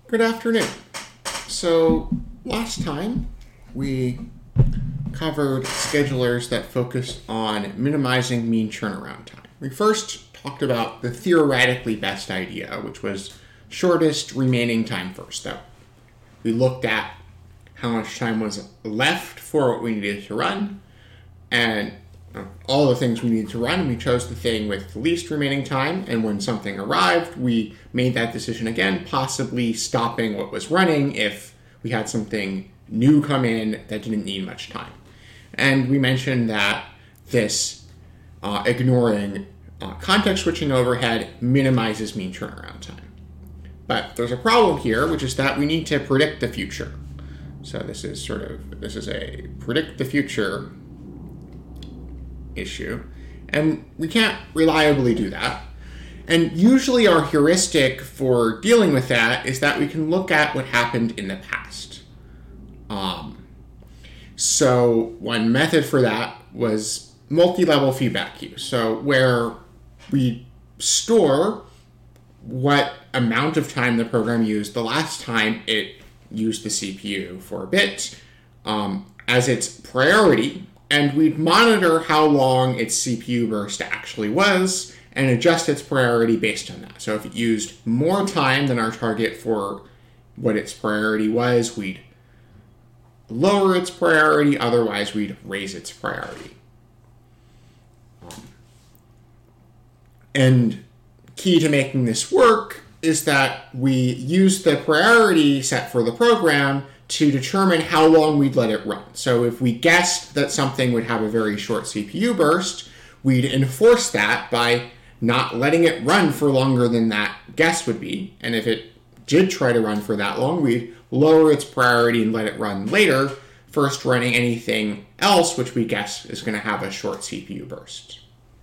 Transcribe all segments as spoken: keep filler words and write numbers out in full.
Good afternoon. So last time we covered schedulers that focused on minimizing mean turnaround time. We first talked about the theoretically best idea, which was shortest remaining time first. That we looked at how much time was left for what we needed to run, and all the things we needed to run. We chose the thing with the least remaining time, and when something arrived, we made that decision again, possibly stopping what was running if we had something new come in that didn't need much time. And we mentioned that this uh, ignoring uh, context switching overhead minimizes mean turnaround time. But there's a problem here, which is that we need to predict the future. So this is sort of, this is a predict the future issue, and we can't reliably do that. And usually our heuristic for dealing with that is that we can look at what happened in the past. Um, so one method for that was multi-level feedback queue. So where we store what amount of time the program used the last time it used the C P U for a bit um, as its priority, and we'd monitor how long its C P U burst actually was and adjust its priority based on that. So if it used more time than our target for what its priority was, we'd lower its priority, otherwise we'd raise its priority. Um, and key to making this work is that we use the priority set for the program to determine how long we'd let it run. So if we guessed that something would have a very short C P U burst, we'd enforce that by not letting it run for longer than that guess would be. And if it did try to run for that long, we'd lower its priority and let it run later, first running anything else which we guess is going to have a short C P U burst.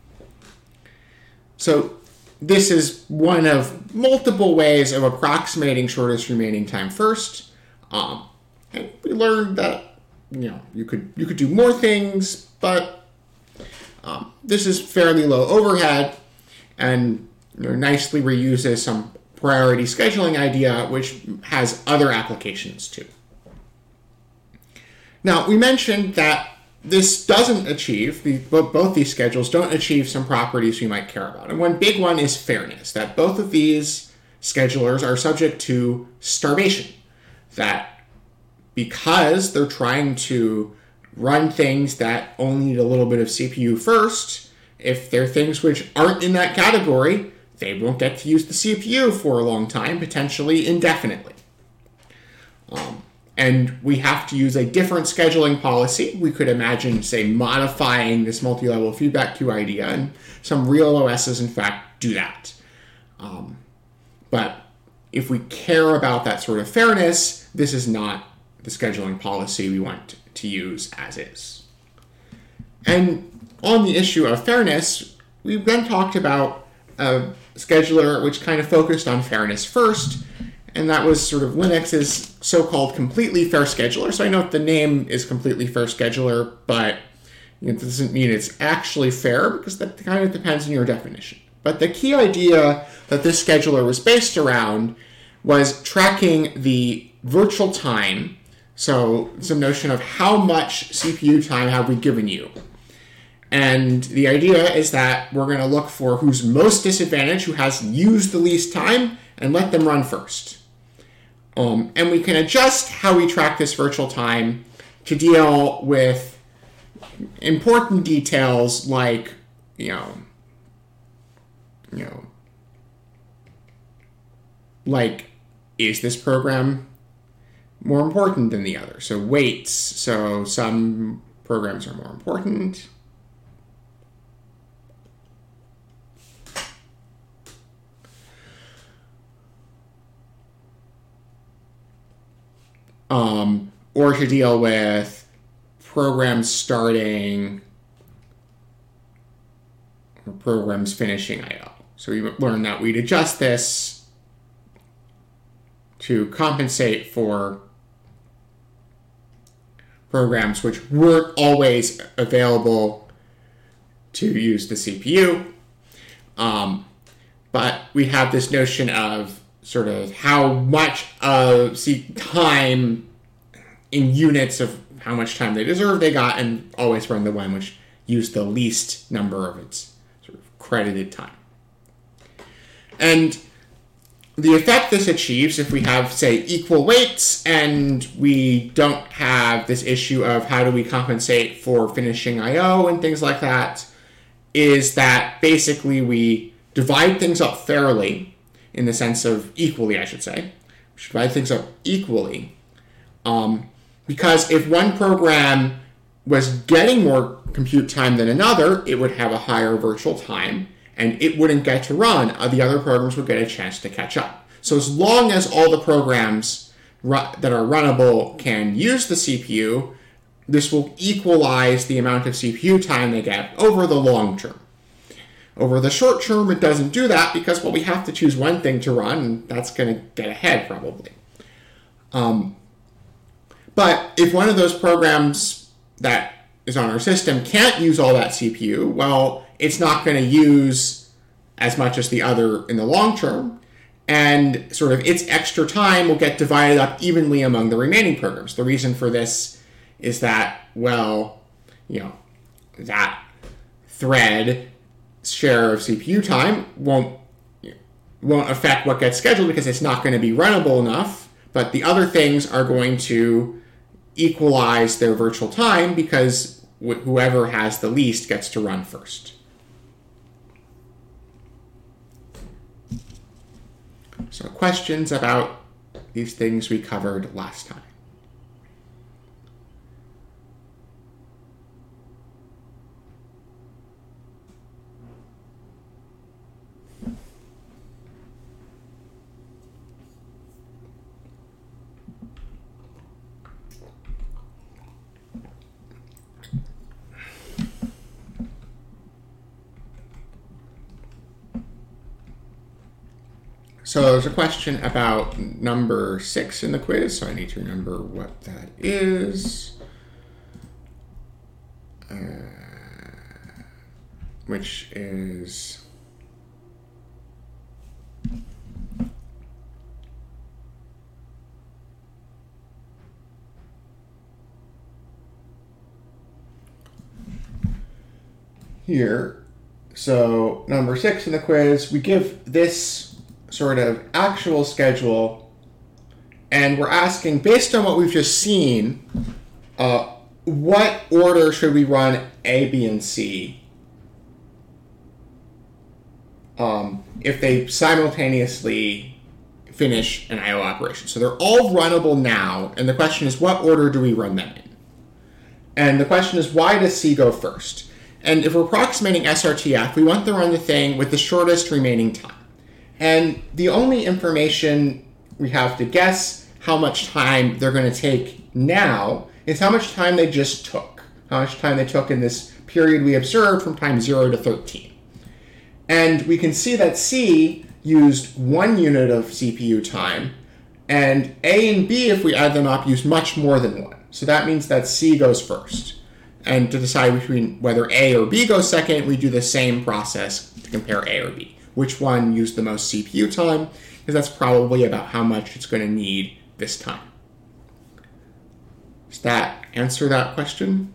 So this is one of multiple ways of approximating shortest remaining time first. Um, and we learned that, you know, you could you could do more things, but um, this is fairly low overhead and, you know, nicely reuses some priority scheduling idea, which has other applications too. Now, we mentioned that this doesn't achieve, the, both these schedules don't achieve some properties we might care about. And one big one is fairness, that both of these schedulers are subject to starvation. That because they're trying to run things that only need a little bit of C P U first, if they're things which aren't in that category, they won't get to use the C P U for a long time, potentially indefinitely. Um, and we have to use a different scheduling policy. We could imagine, say, modifying this multi-level feedback queue idea, and some real O Ss, in fact, do that. Um, but if we care about that sort of fairness, this is not the scheduling policy we want to use as is. And on the issue of fairness, we then talked about a scheduler which kind of focused on fairness first, and that was sort of Linux's so-called completely fair scheduler. So I know the name is completely fair scheduler, but it doesn't mean it's actually fair, because that kind of depends on your definition. But the key idea that this scheduler was based around was tracking the virtual time, so some notion of how much C P U time have we given you. And the idea is that we're going to look for who's most disadvantaged, who has used the least time, and let them run first. Um, and we can adjust how we track this virtual time to deal with important details like, you know, you know, like, is this program more important than the other? So weights. So some programs are more important. Um, or to deal with programs starting or programs finishing I O. So we learned that we'd adjust this to compensate for programs which weren't always available to use the C P U. Um, but we have this notion of sort of how much uh, see time in units of how much time they deserve they got, and always run the one which used the least number of its sort of credited time. And the effect this achieves, if we have, say, equal weights, and we don't have this issue of how do we compensate for finishing I O and things like that, is that basically we divide things up fairly, in the sense of equally, I should say. We should divide things up equally. Um, because if one program was getting more compute time than another, it would have a higher virtual time, and it wouldn't get to run. The other programs would get a chance to catch up. So as long as all the programs ru- that are runnable can use the C P U, this will equalize the amount of C P U time they get over the long term. Over the short term, it doesn't do that because, well, we have to choose one thing to run, and that's going to get ahead probably. Um, but if one of those programs that is on our system can't use all that C P U, well, it's not going to use as much as the other in the long term, and sort of its extra time will get divided up evenly among the remaining programs. The reason for this is that, well, you know, that thread share of C P U time won't won't affect what gets scheduled because it's not going to be runnable enough, but the other things are going to equalize their virtual time because wh- whoever has the least gets to run first. So questions about these things we covered last time? So there's a question about number six in the quiz, so I need to remember what that is. Uh, which is... here. So number six in the quiz, we give this sort of actual schedule, and we're asking, based on what we've just seen, uh, what order should we run A, B, and C um, if they simultaneously finish an I O operation? So they're all runnable now, and the question is, what order do we run them in? And the question is, why does C go first? And if we're approximating S R T F, we want to run the thing with the shortest remaining time. And the only information we have to guess how much time they're going to take now is how much time they just took. How much time they took in this period we observed from time zero to thirteen. And we can see that C used one unit of C P U time, and A and B, if we add them up, use much more than one. So that means that C goes first. And to decide between whether A or B goes second, we do the same process to compare A or B. Which one used the most C P U time, because that's probably about how much it's going to need this time. Does that answer that question?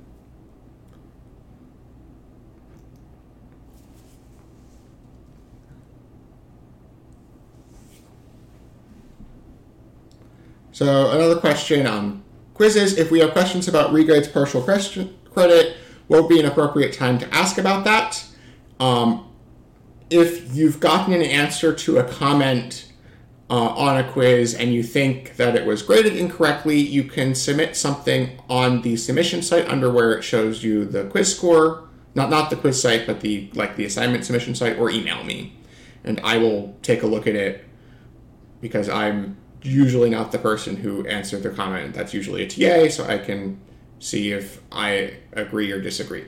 So another question on quizzes. If we have questions about regrades partial question credit, what would be an appropriate time to ask about that? Um, If you've gotten an answer to a comment uh, on a quiz and you think that it was graded incorrectly, you can submit something on the submission site under where it shows you the quiz score. Not not the quiz site, but the like the assignment submission site, or email me. And I will take a look at it because I'm usually not the person who answered the comment. That's usually a T A, so I can see if I agree or disagree.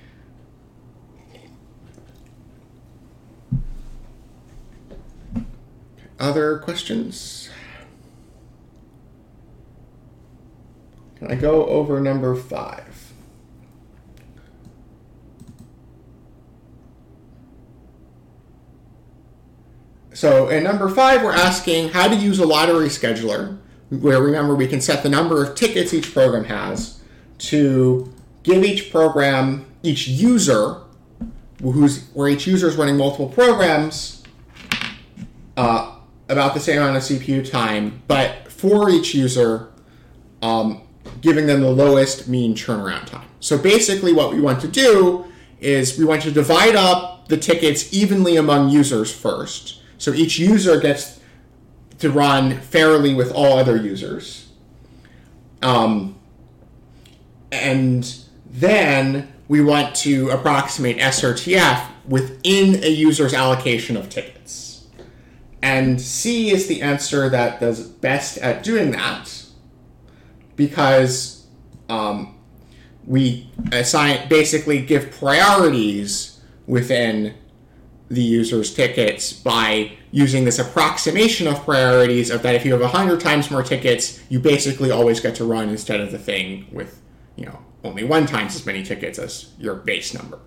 Other questions? Can I go over number five? So in number five, we're asking how to use a lottery scheduler, where remember we can set the number of tickets each program has to give each program, each user, who's where each user is running multiple programs, uh, about the same amount of C P U time, but for each user, um, giving them the lowest mean turnaround time. So basically what we want to do is we want to divide up the tickets evenly among users first. So each user gets to run fairly with all other users. Um, and then we want to approximate S R T F within a user's allocation of tickets. And C is the answer that does best at doing that, because um, we assign, basically give priorities within the user's tickets by using this approximation of priorities of that if you have one hundred times more tickets, you basically always get to run instead of the thing with, you know, only one times as many tickets as your base number.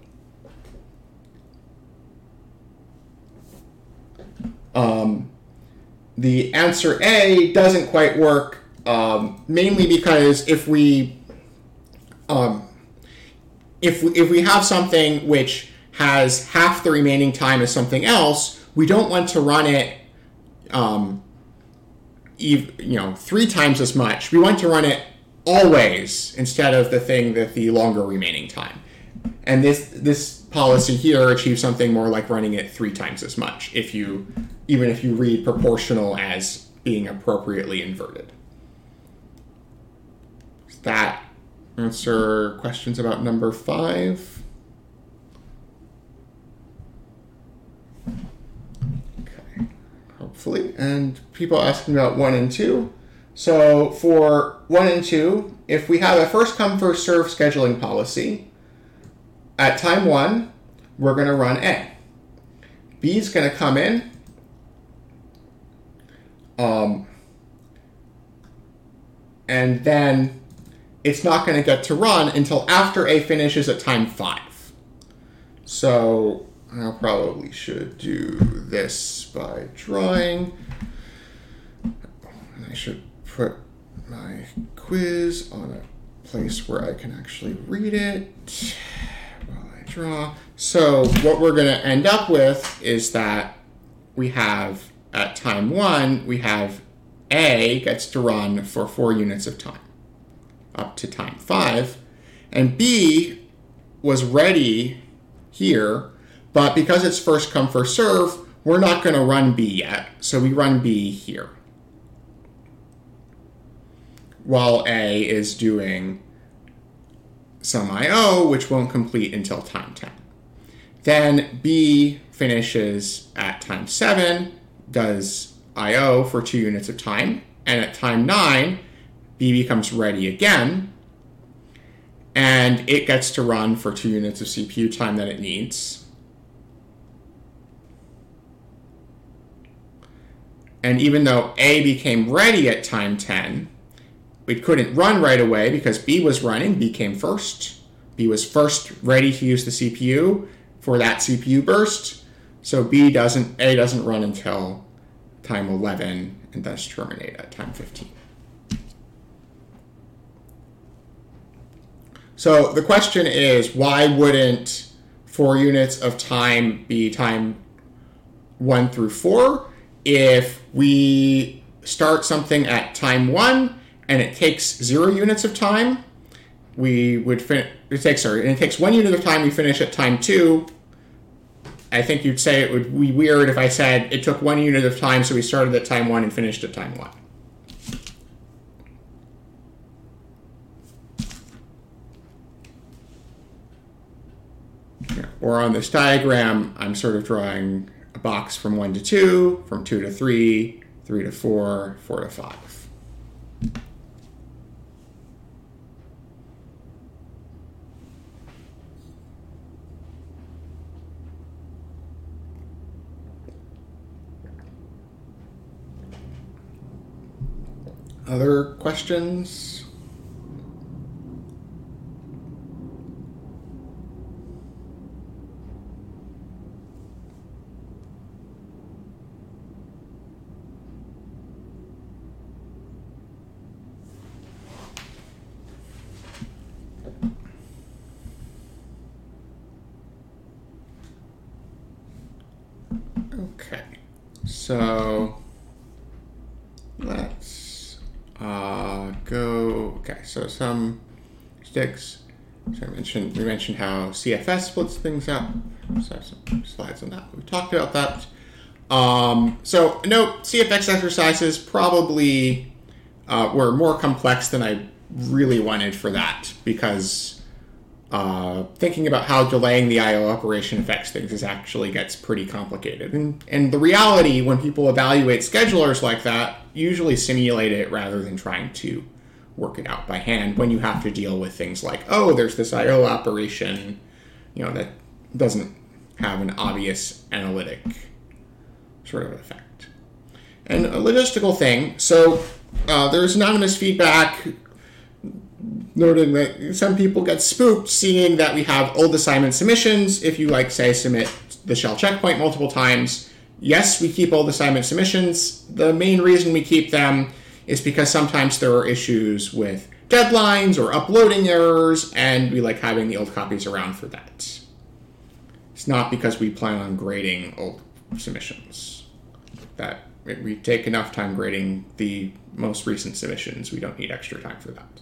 Um, the answer A doesn't quite work, um, mainly because if we, um, if we, if we have something which has half the remaining time as something else, we don't want to run it, um, you know, three times as much. We want to run it always instead of the thing with the longer remaining time. And this this policy here achieves something more like running it three times as much, if you even if you read proportional as being appropriately inverted. Does that answer questions about number five? Okay, hopefully. And people asking about one and two. So for one and two, if we have a first come first serve scheduling policy, at time one, we're going to run A. B is going to come in. Um, and then it's not going to get to run until after A finishes at time five. So I probably should do this by drawing. I should put my quiz on a place where I can actually read it while I draw. So what we're going to end up with is that we have, at time one, we have A gets to run for four units of time, up to time five, and B was ready here, but because it's first come, first serve, we're not going to run B yet, so we run B here, while A is doing some I O, which won't complete until time ten. Then B finishes at time seven, does I O for two units of time, and at time nine, B becomes ready again, and it gets to run for two units of C P U time that it needs. And even though A became ready at time ten, it couldn't run right away because B was running. B came first. B was first ready to use the C P U for that C P U burst. So B doesn't, A doesn't run until time eleven and thus terminate at time fifteen. So the question is, why wouldn't four units of time be time one through four? If we start something at time one and it takes zero units of time, we would fin- it takes sorry, and it takes one unit of time, we finish at time two. I think you'd say it would be weird if I said it took one unit of time, so we started at time one and finished at time one. Yeah. Or on this diagram, I'm sort of drawing a box from one to two, from two to three, three to four, four to five. Other questions? Okay, so let's uh, go. Okay, so some sticks. So I mentioned we mentioned how C F S splits things up. So I have some slides on that. We talked about that. Um, so note, C F X exercises probably uh, were more complex than I really wanted for that, because uh, thinking about how delaying the I O operation affects things is actually gets pretty complicated. And, and the reality, when people evaluate schedulers like that, usually simulate it rather than trying to work it out by hand when you have to deal with things like, oh, there's this I O operation, you know, that doesn't have an obvious analytic sort of effect. And a logistical thing, so uh, there's anonymous feedback noting that some people get spooked seeing that we have old assignment submissions. If you, like, say, submit the shell checkpoint multiple times, yes, we keep old assignment submissions. The main reason we keep them is because sometimes there are issues with deadlines or uploading errors, and we like having the old copies around for that. It's not because we plan on grading old submissions. That we take enough time grading the most recent submissions. We don't need extra time for that.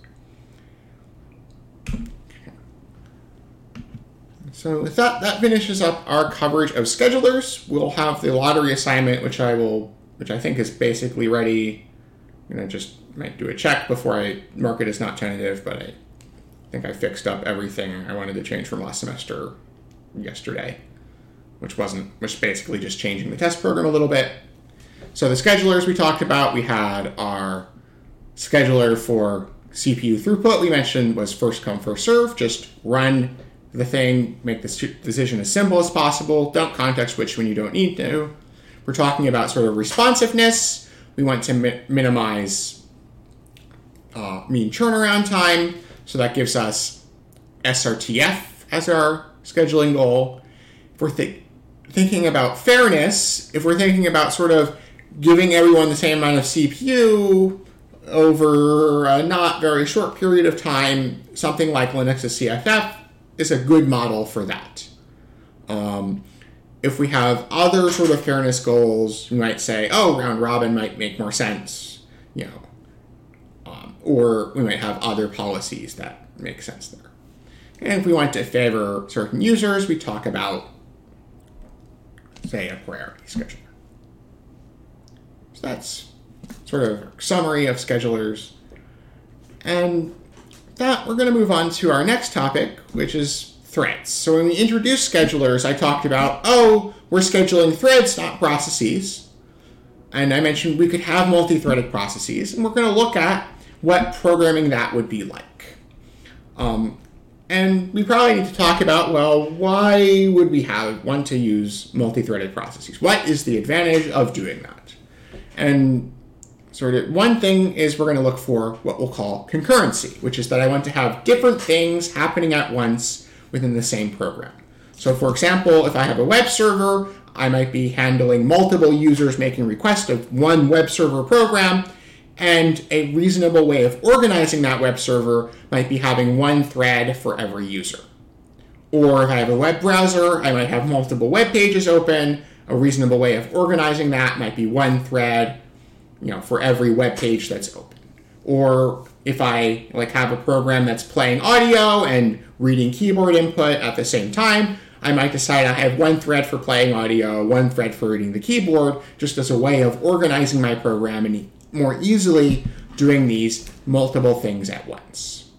So with that, that finishes up our coverage of schedulers. We'll have the lottery assignment, which I will, which I think is basically ready. I'm going to just might do a check before I mark it as not tentative, but I think I fixed up everything I wanted to change from last semester yesterday, which wasn't, which basically just changing the test program a little bit. So the schedulers we talked about, we had our scheduler for C P U throughput we mentioned was first come, first serve. Just run the thing, make the decision as simple as possible. Don't context switch when you don't need to. We're talking about sort of responsiveness. We want to mi- minimize uh, mean turnaround time, so that gives us S R T F as our scheduling goal. If we're th- thinking about fairness, if we're thinking about sort of giving everyone the same amount of C P U over a not very short period of time, something like Linux's C F F is a good model for that. Um, if we have other sort of fairness goals, we might say, oh, round robin might make more sense, you know, um, or we might have other policies that make sense there. And if we want to favor certain users, we talk about, say, a priority scheduler. So that's sort of a summary of schedulers. And that, we're going to move on to our next topic, which is threads. So when we introduced schedulers, I talked about, oh, we're scheduling threads, not processes. And I mentioned we could have multi-threaded processes, and we're going to look at what programming that would be like. Um, and we probably need to talk about, well, why would we have want to use multi-threaded processes? What is the advantage of doing that? And sort of one thing is we're going to look for what we'll call concurrency, which is that I want to have different things happening at once within the same program. So for example, if I have a web server, I might be handling multiple users making requests of one web server program, and a reasonable way of organizing that web server might be having one thread for every user. Or if I have a web browser, I might have multiple web pages open. A reasonable way of organizing that might be one thread, you know, for every web page that's open. Or if I like have a program that's playing audio and reading keyboard input at the same time, I might decide I have one thread for playing audio, one thread for reading the keyboard, just as a way of organizing my program and more easily doing these multiple things at once.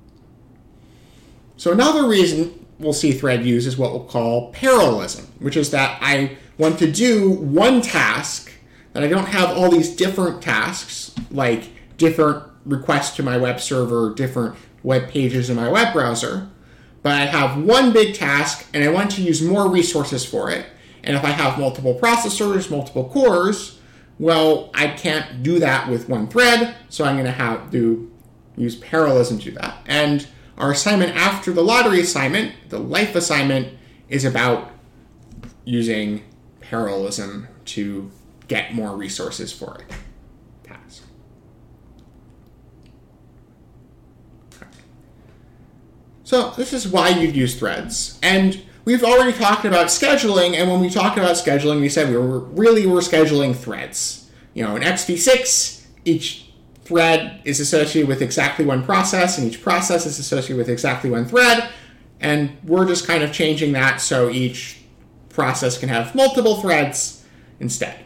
So another reason we'll see thread use is what we'll call parallelism, which is that I want to do one task, that I don't have all these different tasks, like different requests to my web server, different web pages in my web browser, but I have one big task and I want to use more resources for it. And if I have multiple processors, multiple cores, well, I can't do that with one thread, so I'm going to have to use parallelism to do that. And our assignment after the lottery assignment, the life assignment, is about using parallelism to get more resources for it. Task. Okay. So this is why you'd use threads. And we've already talked about scheduling, and when we talked about scheduling, we said we were really were scheduling threads. You know, in X V six, each thread is associated with exactly one process, and each process is associated with exactly one thread, and we're just kind of changing that so each process can have multiple threads instead.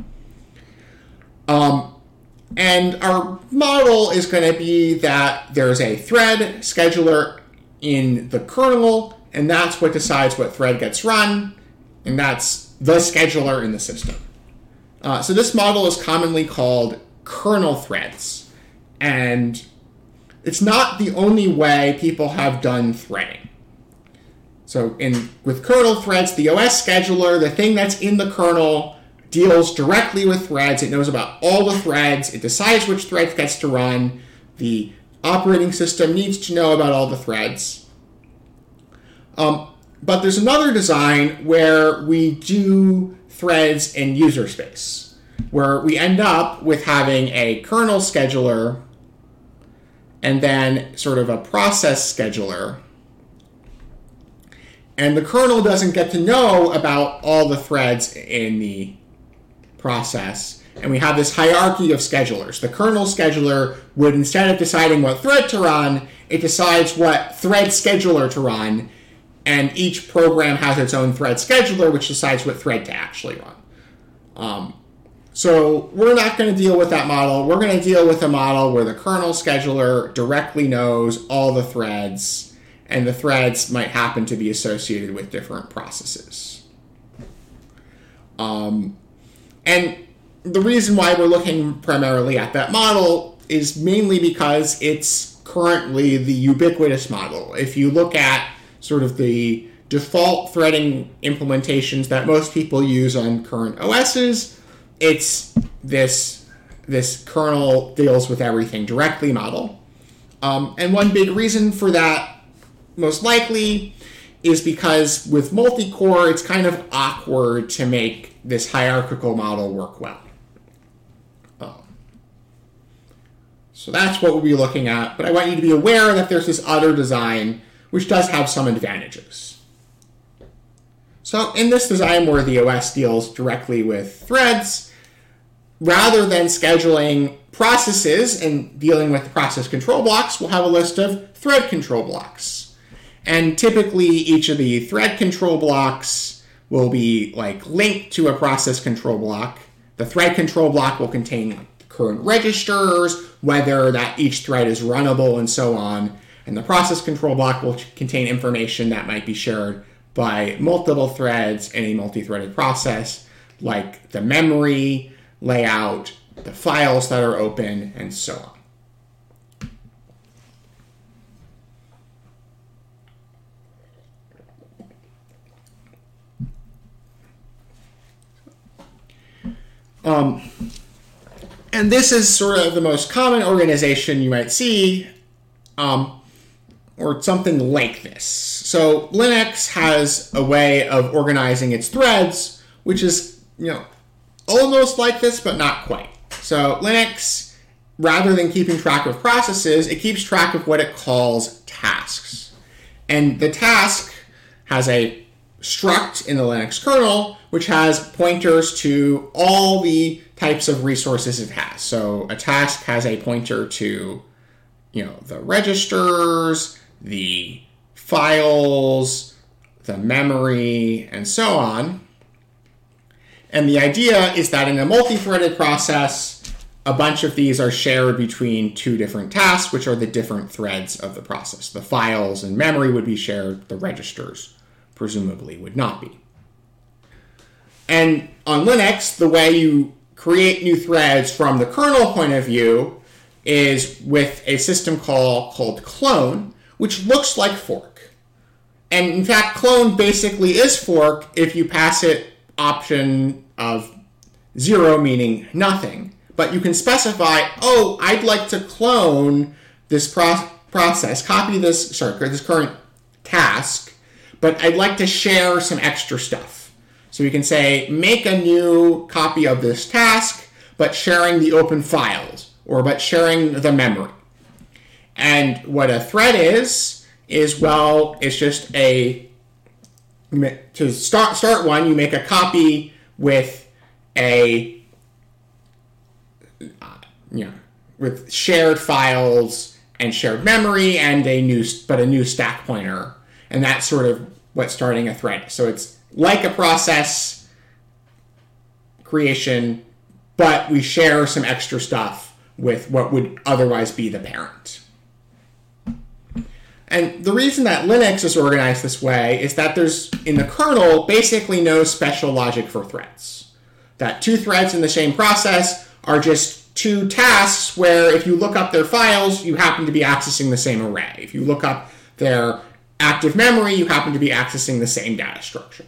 Um, and our model is going to be that there's a thread scheduler in the kernel, and that's what decides what thread gets run, and that's the scheduler in the system. Uh, so this model is commonly called kernel threads, and it's not the only way people have done threading. So in with kernel threads, the O S scheduler, the thing that's in the kernel, deals directly with threads. It knows about all the threads. It decides which thread gets to run. The operating system needs to know about all the threads. Um, but there's another design where we do threads in user space, where we end up with having a kernel scheduler and then sort of a process scheduler. And the kernel doesn't get to know about all the threads in the process. And we have this hierarchy of schedulers. The kernel scheduler would, instead of deciding what thread to run, it decides what thread scheduler to run. And each program has its own thread scheduler, which decides what thread to actually run. Um, so we're not going to deal with that model. We're going to deal with a model where the kernel scheduler directly knows all the threads, and the threads might happen to be associated with different processes. Um, and the reason why we're looking primarily at that model is mainly because it's currently the ubiquitous model. If you look at sort of the default threading implementations that most people use on current O Ss, it's this, this kernel deals with everything directly model. Um, and one big reason for that, most likely, is because with multi-core, it's kind of awkward to make this hierarchical model work well. Um, so that's what we'll be looking at, but I want you to be aware that there's this other design which does have some advantages. So in this design where the O S deals directly with threads, rather than scheduling processes and dealing with the process control blocks, we'll have a list of thread control blocks. And typically each of the thread control blocks will be like linked to a process control block. The thread control block will contain like the current registers, whether that each thread is runnable, and so on. And the process control block will contain information that might be shared by multiple threads in a multi-threaded process, like the memory, layout, the files that are open, and so on. Um, and this is sort of the most common organization you might see, um, or something like this. So Linux has a way of organizing its threads, which is, you know, almost like this, but not quite. So Linux, rather than keeping track of processes, it keeps track of what it calls tasks. And the task has a struct in the Linux kernel, which has pointers to all the types of resources it has. So a task has a pointer to, you know, the registers, the files, the memory, and so on. And the idea is that in a multi-threaded process, a bunch of these are shared between two different tasks, which are the different threads of the process. The files and memory would be shared, the registers presumably would not be. And on Linux, the way you create new threads from the kernel point of view is with a system call called clone, which looks like fork. And in fact, clone basically is fork if you pass it option of zero, meaning nothing. But you can specify, oh, I'd like to clone this pro- process, copy this, sorry, this current task, but I'd like to share some extra stuff. So we can say, make a new copy of this task, but sharing the open files, or but sharing the memory. And what a thread is, is, well, it's just a to start start one, you make a copy with a uh, you know with shared files and shared memory and a new but a new stack pointer, and that's sort of what's starting a thread. So it's like a process creation, but we share some extra stuff with what would otherwise be the parent. And the reason that Linux is organized this way is that there's, in the kernel, basically no special logic for threads. That two threads in the same process are just two tasks where if you look up their files, you happen to be accessing the same array. If you look up their active memory, you happen to be accessing the same data structure.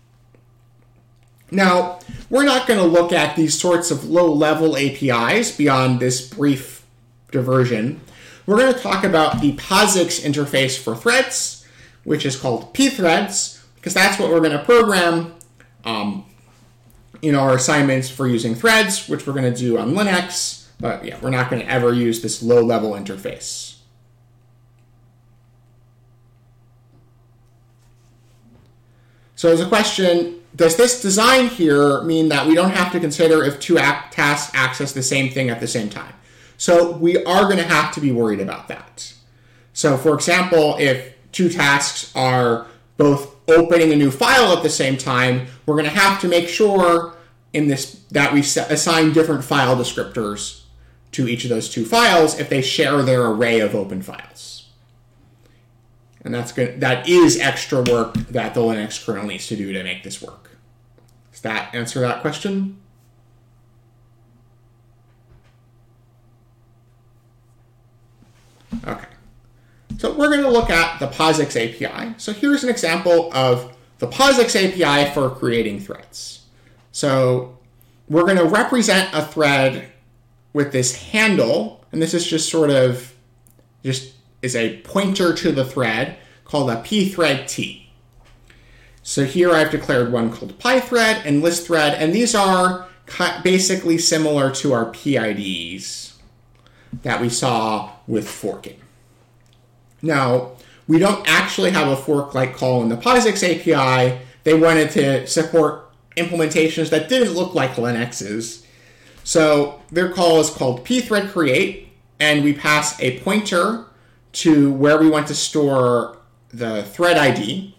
Now, we're not going to look at these sorts of low-level A P Is beyond this brief diversion. We're going to talk about the POSIX interface for threads, which is called pthreads, because that's what we're going to program um, in our assignments for using threads, which we're going to do on Linux. But yeah, we're not going to ever use this low-level interface. So there's a question, does this design here mean that we don't have to consider if two act tasks access the same thing at the same time? So we are going to have to be worried about that. So for example, if two tasks are both opening a new file at the same time, we're going to have to make sure in this that we assign different file descriptors to each of those two files if they share their array of open files. And that's good. That is extra work that the Linux kernel needs to do to make this work. Does that answer that question? Okay. So we're going to look at the POSIX A P I. So here's an example of the POSIX A P I for creating threads. So we're going to represent a thread with this handle, and this is just sort of just is a pointer to the thread called a pthread-t. So here I've declared one called pythread and listthread, and these are basically similar to our P I Ds that we saw with forking. Now, we don't actually have a fork-like call in the POSIX A P I. They wanted to support implementations that didn't look like Linux's. So their call is called pthread-create, and we pass a pointer to where we want to store the thread I D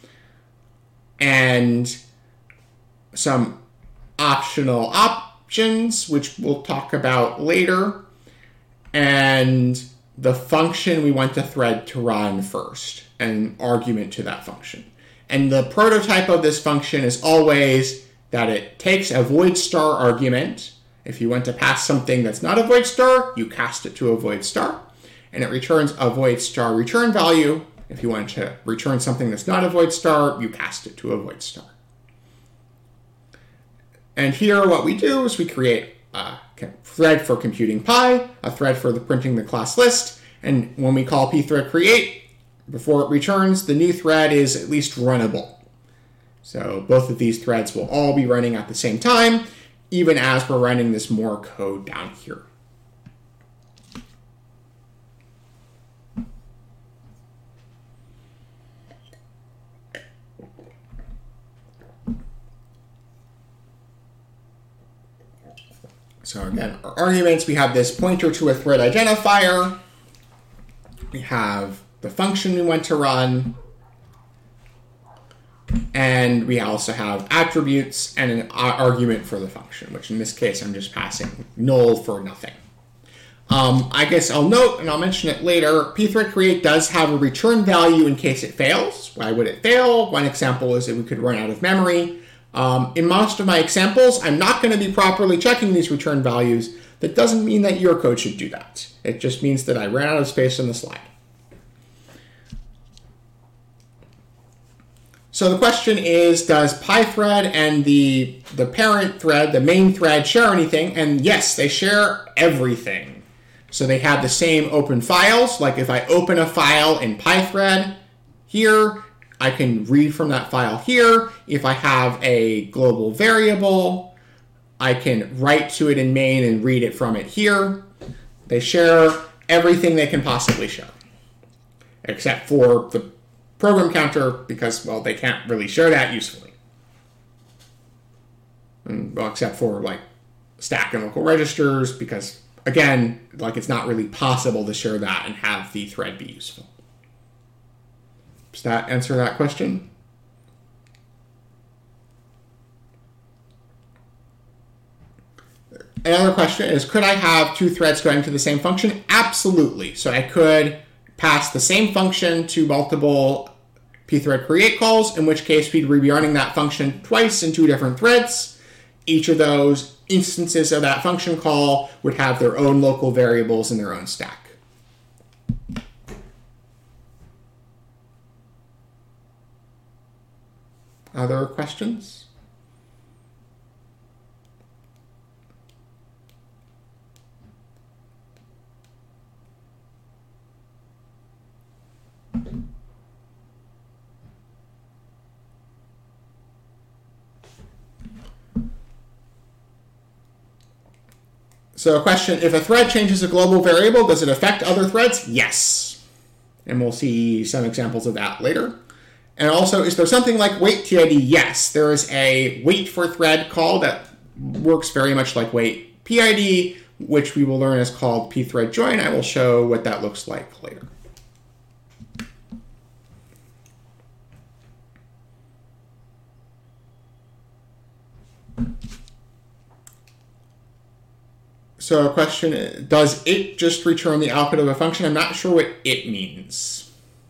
and some optional options, which we'll talk about later, and the function we want the thread to run first, an argument to that function. And the prototype of this function is always that it takes a void star argument. If you want to pass something that's not a void star, you cast it to a void star, and it returns a void star return value. If you want to return something that's not a void star, you cast it to a void star. And here what we do is we create a thread for computing pi, a thread for the printing the class list, and when we call pthread-create, before it returns, the new thread is at least runnable. So both of these threads will all be running at the same time, even as we're running this more code down here. So again, our arguments, we have this pointer to a thread identifier. We have the function we want to run. And we also have attributes and an argument for the function, which in this case, I'm just passing null for nothing. Um, I guess I'll note, and I'll mention it later, pthread-create does have a return value in case it fails. Why would it fail? One example is that we could run out of memory. Um, in most of my examples, I'm not going to be properly checking these return values. That doesn't mean that your code should do that. It just means that I ran out of space on the slide. So the question is, does pythread and the, the parent thread, the main thread, share anything? And yes, they share everything. So they have the same open files. Like if I open a file in pythread here, I can read from that file here. If I have a global variable, I can write to it in main and read it from it here. They share everything they can possibly share, except for the program counter because, well, they can't really share that usefully. And, well, except for like stack and local registers, because again, like it's not really possible to share that and have the thread be useful. Does that answer that question? Another question is, could I have two threads going to the same function? Absolutely. So I could pass the same function to multiple pthread create calls, in which case we'd be running that function twice in two different threads. Each of those instances of that function call would have their own local variables in their own stack. Other questions? So a question, if a thread changes a global variable, does it affect other threads? Yes. And we'll see some examples of that later. And also, is there something like wait T I D? Yes. There is a wait for thread call that works very much like wait P I D, which we will learn is called pthread join. I will show what that looks like later. So a question, does it just return the output of a function? I'm not sure what it means.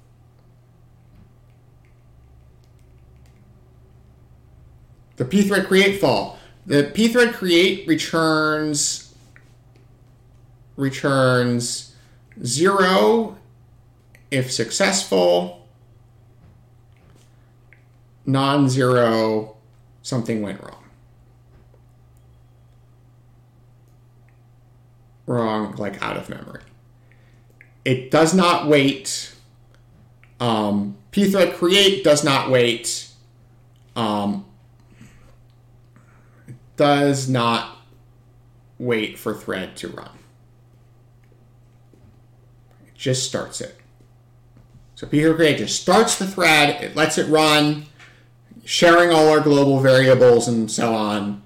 The pthread create fall. The pthread create returns returns zero if successful, non-zero, something went wrong. Wrong, like out of memory. It does not wait. Um, pthread create does not wait. Um, does not wait for thread to run. It just starts it. So pthread create just starts the thread. It lets it run, sharing all our global variables and so on.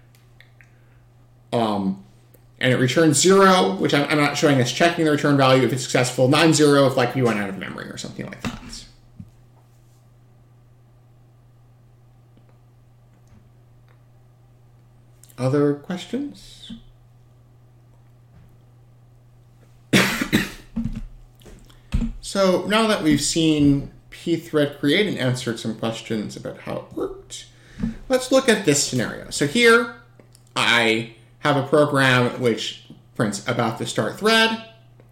Um, And it returns zero, which I'm, I'm not showing us checking the return value if it's successful. Non-zero if like we went out of memory or something like that. Other questions? So now that we've seen pthread create and answered some questions about how it worked, let's look at this scenario. So here I have a program which prints about to start thread.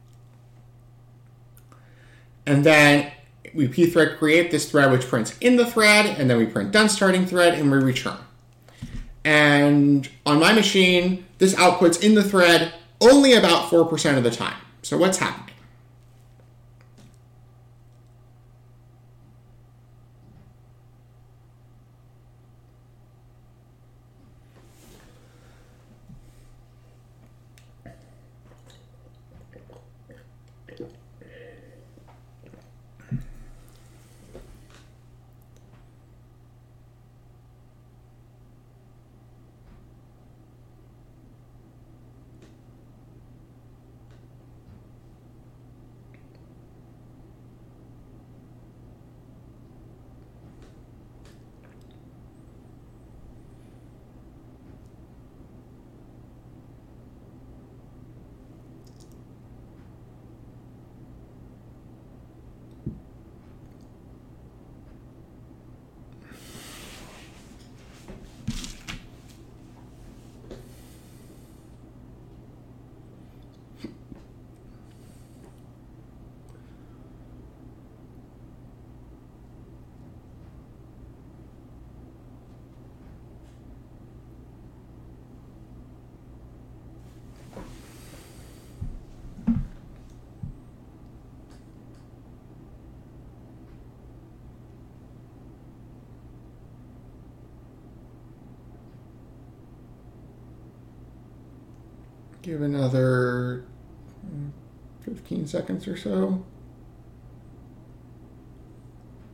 And then we pthread create this thread which prints in the thread, and then we print done starting thread and we return. And on my machine, this outputs in the thread only about four percent of the time. So what's happening? Give another fifteen seconds or so.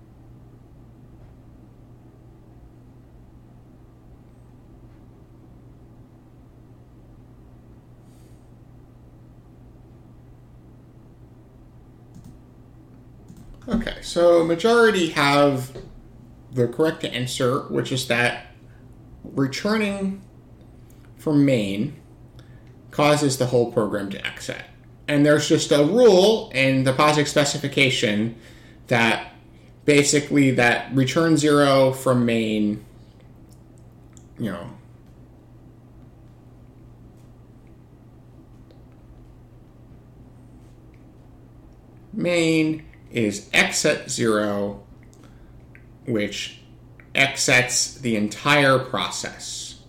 Okay, so majority have the correct answer, which is that returning from main causes the whole program to exit. And there's just a rule in the POSIX specification that basically that return zero from main, you know, main is exit zero, which exits the entire process.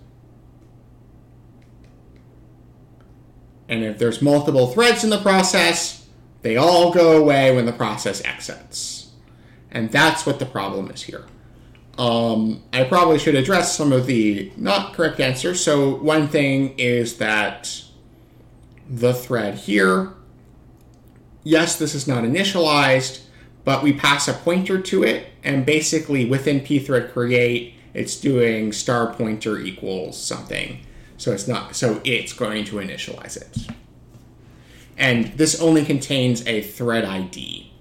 And if there's multiple threads in the process, they all go away when the process exits. And that's what the problem is here. Um, I probably should address some of the not correct answers. So one thing is that the thread here, yes, this is not initialized, but we pass a pointer to it, and basically within pthread create, it's doing star pointer equals something. So it's not, so it's going to initialize it. And this only contains a thread I D.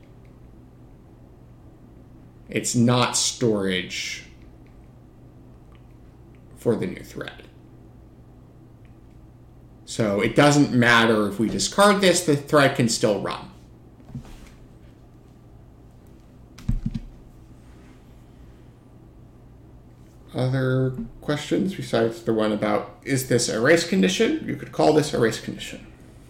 It's not storage for the new thread. So it doesn't matter if we discard this, the thread can still run. Other questions besides the one about, is this a race condition? You could call this a race condition.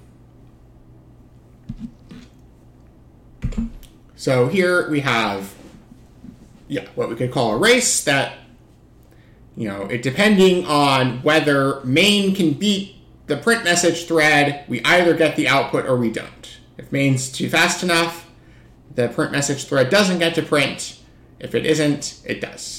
So here we have, yeah, what we could call a race that, you know, it depending on whether main can beat the print message thread, we either get the output or we don't. If main's too fast enough, the print message thread doesn't get to print. If it isn't, it does.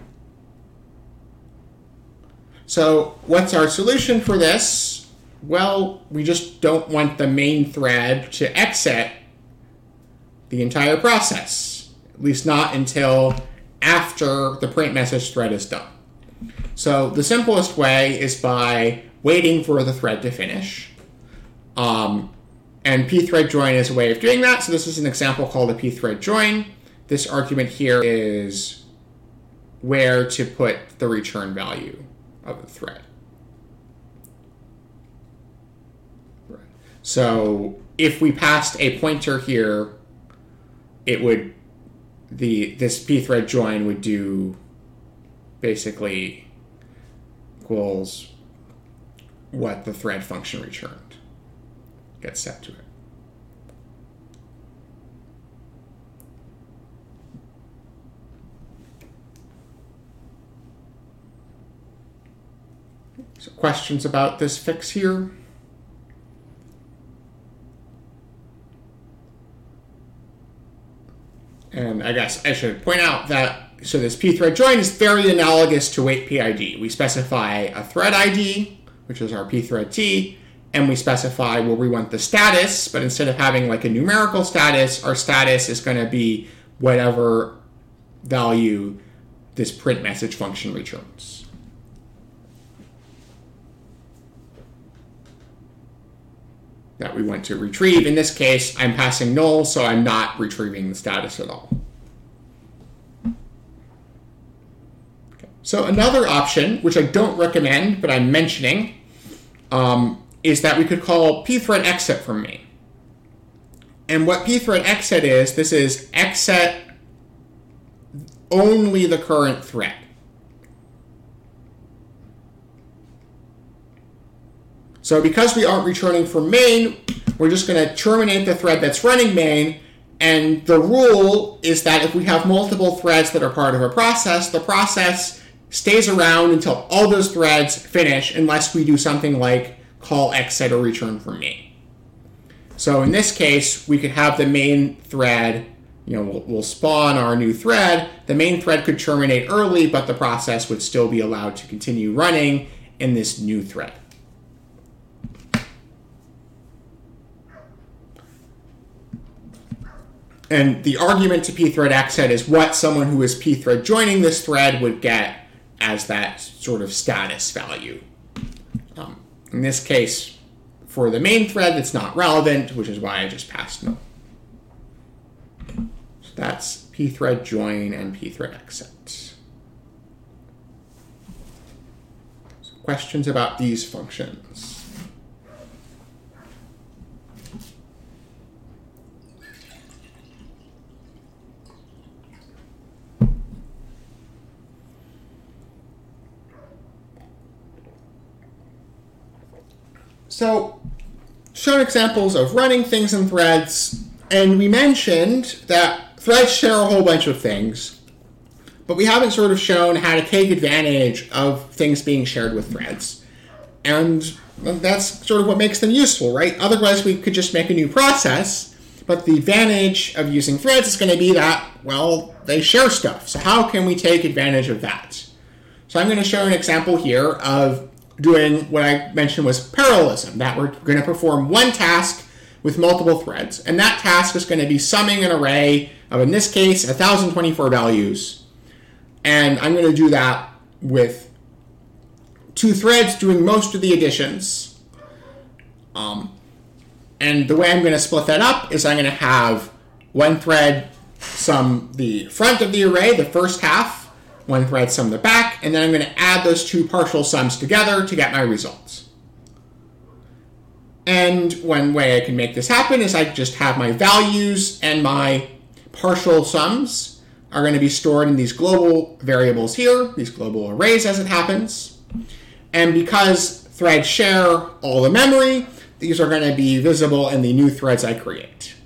So what's our solution for this? Well, we just don't want the main thread to exit the entire process, at least not until after the print message thread is done. So the simplest way is by waiting for the thread to finish. Um, and pthread join is a way of doing that. So this is an example called a pthread join. This argument here is where to put the return value of the thread. Right. So if we passed a pointer here, it would, the this pthread join would do basically equals what the thread function returned gets set to it. So questions about this fix here? And I guess I should point out that, so this pthread join is very analogous to wait P I D. We specify a thread I D, which is our pthread T, and we specify where we want the status, but instead of having like a numerical status, our status is going to be whatever value this print message function returns. That we want to retrieve. In this case, I'm passing null, so I'm not retrieving the status at all. Okay. So another option, which I don't recommend, but I'm mentioning, um, is that we could call pthread exit from main. And what pthread exit is, this is exit only the current thread. So because we aren't returning from main, we're just going to terminate the thread that's running main. And the rule is that if we have multiple threads that are part of a process, the process stays around until all those threads finish unless we do something like call exit or return from main. So in this case, we could have the main thread, you know, we'll, we'll spawn our new thread. The main thread could terminate early, but the process would still be allowed to continue running in this new thread. And the argument to pthread exit is what someone who is pthread joining this thread would get as that sort of status value. Um, in this case, for the main thread, it's not relevant, which is why I just passed null. That's pthread join and pthread exit. So questions about these functions? So, shown examples of running things in threads, and we mentioned that threads share a whole bunch of things, but we haven't sort of shown how to take advantage of things being shared with threads. And that's sort of what makes them useful, right? Otherwise, we could just make a new process, but the advantage of using threads is going to be that, well, they share stuff. So how can we take advantage of that? So I'm going to show an example here of doing what I mentioned was parallelism, that we're going to perform one task with multiple threads. And that task is going to be summing an array of, in this case, one thousand twenty-four values. And I'm going to do that with two threads doing most of the additions. Um, and the way I'm going to split that up is I'm going to have one thread sum the front of the array, the first half, one thread sum the back, and then I'm going to add those two partial sums together to get my results. And one way I can make this happen is I just have my values and my partial sums are going to be stored in these global variables here, these global arrays as it happens. And because threads share all the memory, these are going to be visible in the new threads I create.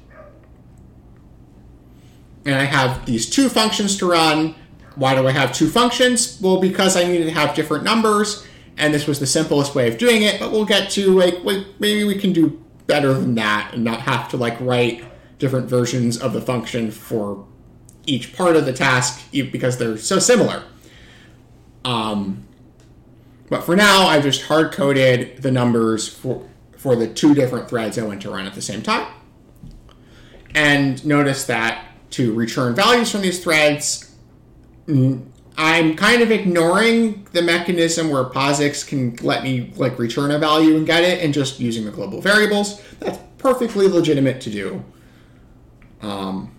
And I have these two functions to run. Why do I have two functions? Well, because I needed to have different numbers, and this was the simplest way of doing it, but we'll get to, like, wait, maybe we can do better than that and not have to, like, write different versions of the function for each part of the task because they're so similar. Um, but for now, I just hard-coded the numbers for, for the two different threads I want to run at the same time. And notice that to return values from these threads, I'm kind of ignoring the mechanism where POSIX can let me like return a value and get it and just using the global variables. That's perfectly legitimate to do. Um,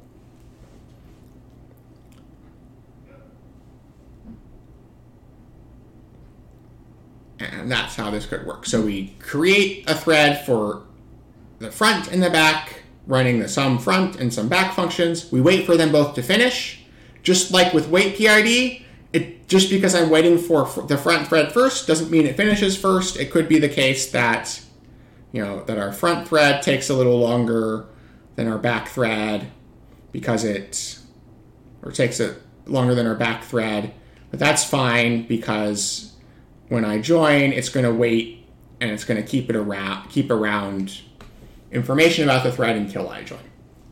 and that's how this could work. So we create a thread for the front and the back, running the sum front and some back functions. We wait for them both to finish. Just like with wait P I D, it, just because I'm waiting for the front thread first doesn't mean it finishes first. It could be the case that, you know, that our front thread takes a little longer than our back thread because it, or takes it longer than our back thread. But that's fine because when I join, it's going to wait and it's going to keep it around, keep around information about the thread until I join.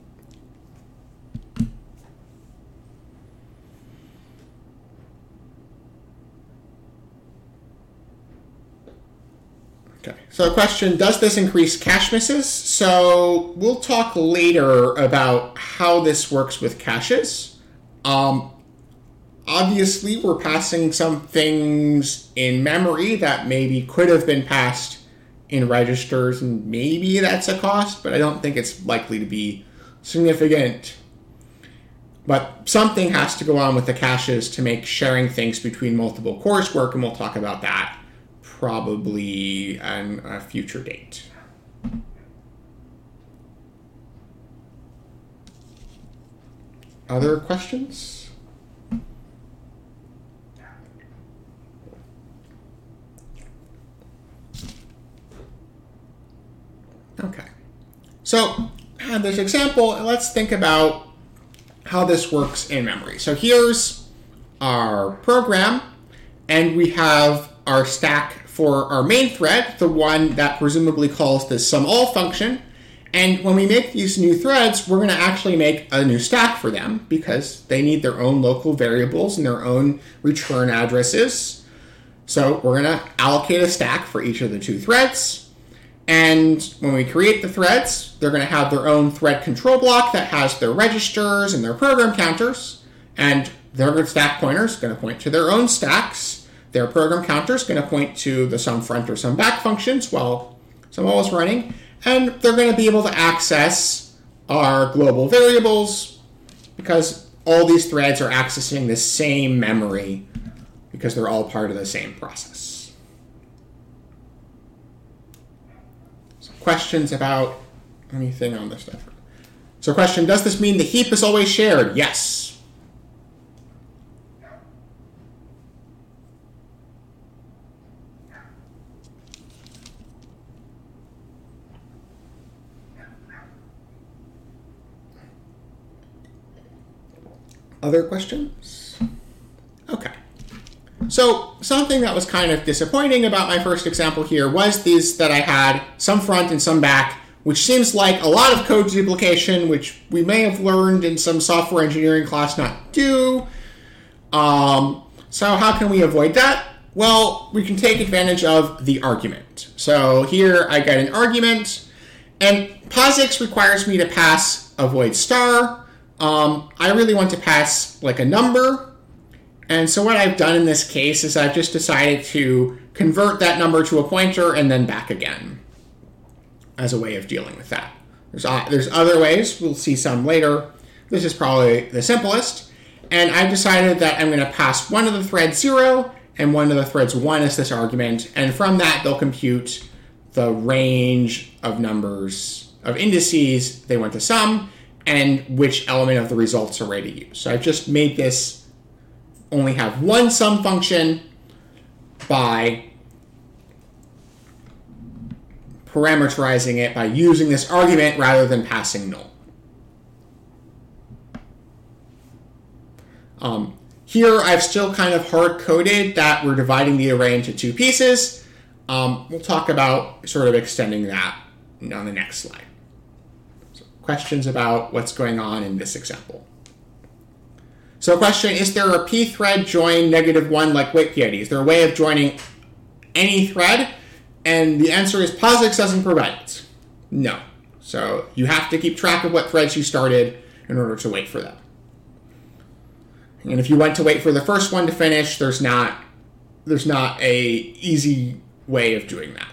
Okay, so a question, does this increase cache misses? So we'll talk later about how this works with caches. Um, obviously, we're passing some things in memory that maybe could have been passed in registers, and maybe that's a cost, but I don't think it's likely to be significant. But something has to go on with the caches to make sharing things between multiple cores work, and we'll talk about that probably on a future date. Other questions? Okay. So, in this example, let's think about how this works in memory. So here's our program, and we have our stack for our main thread, the one that presumably calls the sumAll function. And when we make these new threads, we're going to actually make a new stack for them because they need their own local variables and their own return addresses. So we're going to allocate a stack for each of the two threads. And when we create the threads, they're going to have their own thread control block that has their registers and their program counters. And their stack pointer is going to point to their own stacks. Their program counter is going to point to the sum front or sum back functions while sumAll is running. And they're going to be able to access our global variables because all these threads are accessing the same memory because they're all part of the same process. So questions about anything on this stuff? So question, does this mean the heap is always shared? Yes. Other questions? Okay. So something that was kind of disappointing about my first example here was these that I had some front and some back, which seems like a lot of code duplication, which we may have learned in some software engineering class not do. Um, so how can we avoid that? Well, we can take advantage of the argument. So here I get an argument, and POSIX requires me to pass a void star. Um, I really want to pass like a number. And so what I've done in this case is I've just decided to convert that number to a pointer and then back again as a way of dealing with that. There's, uh, there's other ways. We'll see some later. This is probably the simplest. And I've decided that I'm going to pass one of the threads zero and one of the threads one as this argument. And from that, they'll compute the range of numbers of indices they want to sum and which element of the results array to use. So I've just made this only have one sum function by parameterizing it by using this argument rather than passing null. Um, here I've still kind of hard-coded that we're dividing the array into two pieces. Um, we'll talk about sort of extending that on the next slide. Questions about what's going on in this example. So a question, is there a p thread join negative one like wait P I D? Is there a way of joining any thread? And the answer is POSIX doesn't provide it. No. So you have to keep track of what threads you started in order to wait for them. And if you want to wait for the first one to finish, there's not, there's not a easy way of doing that.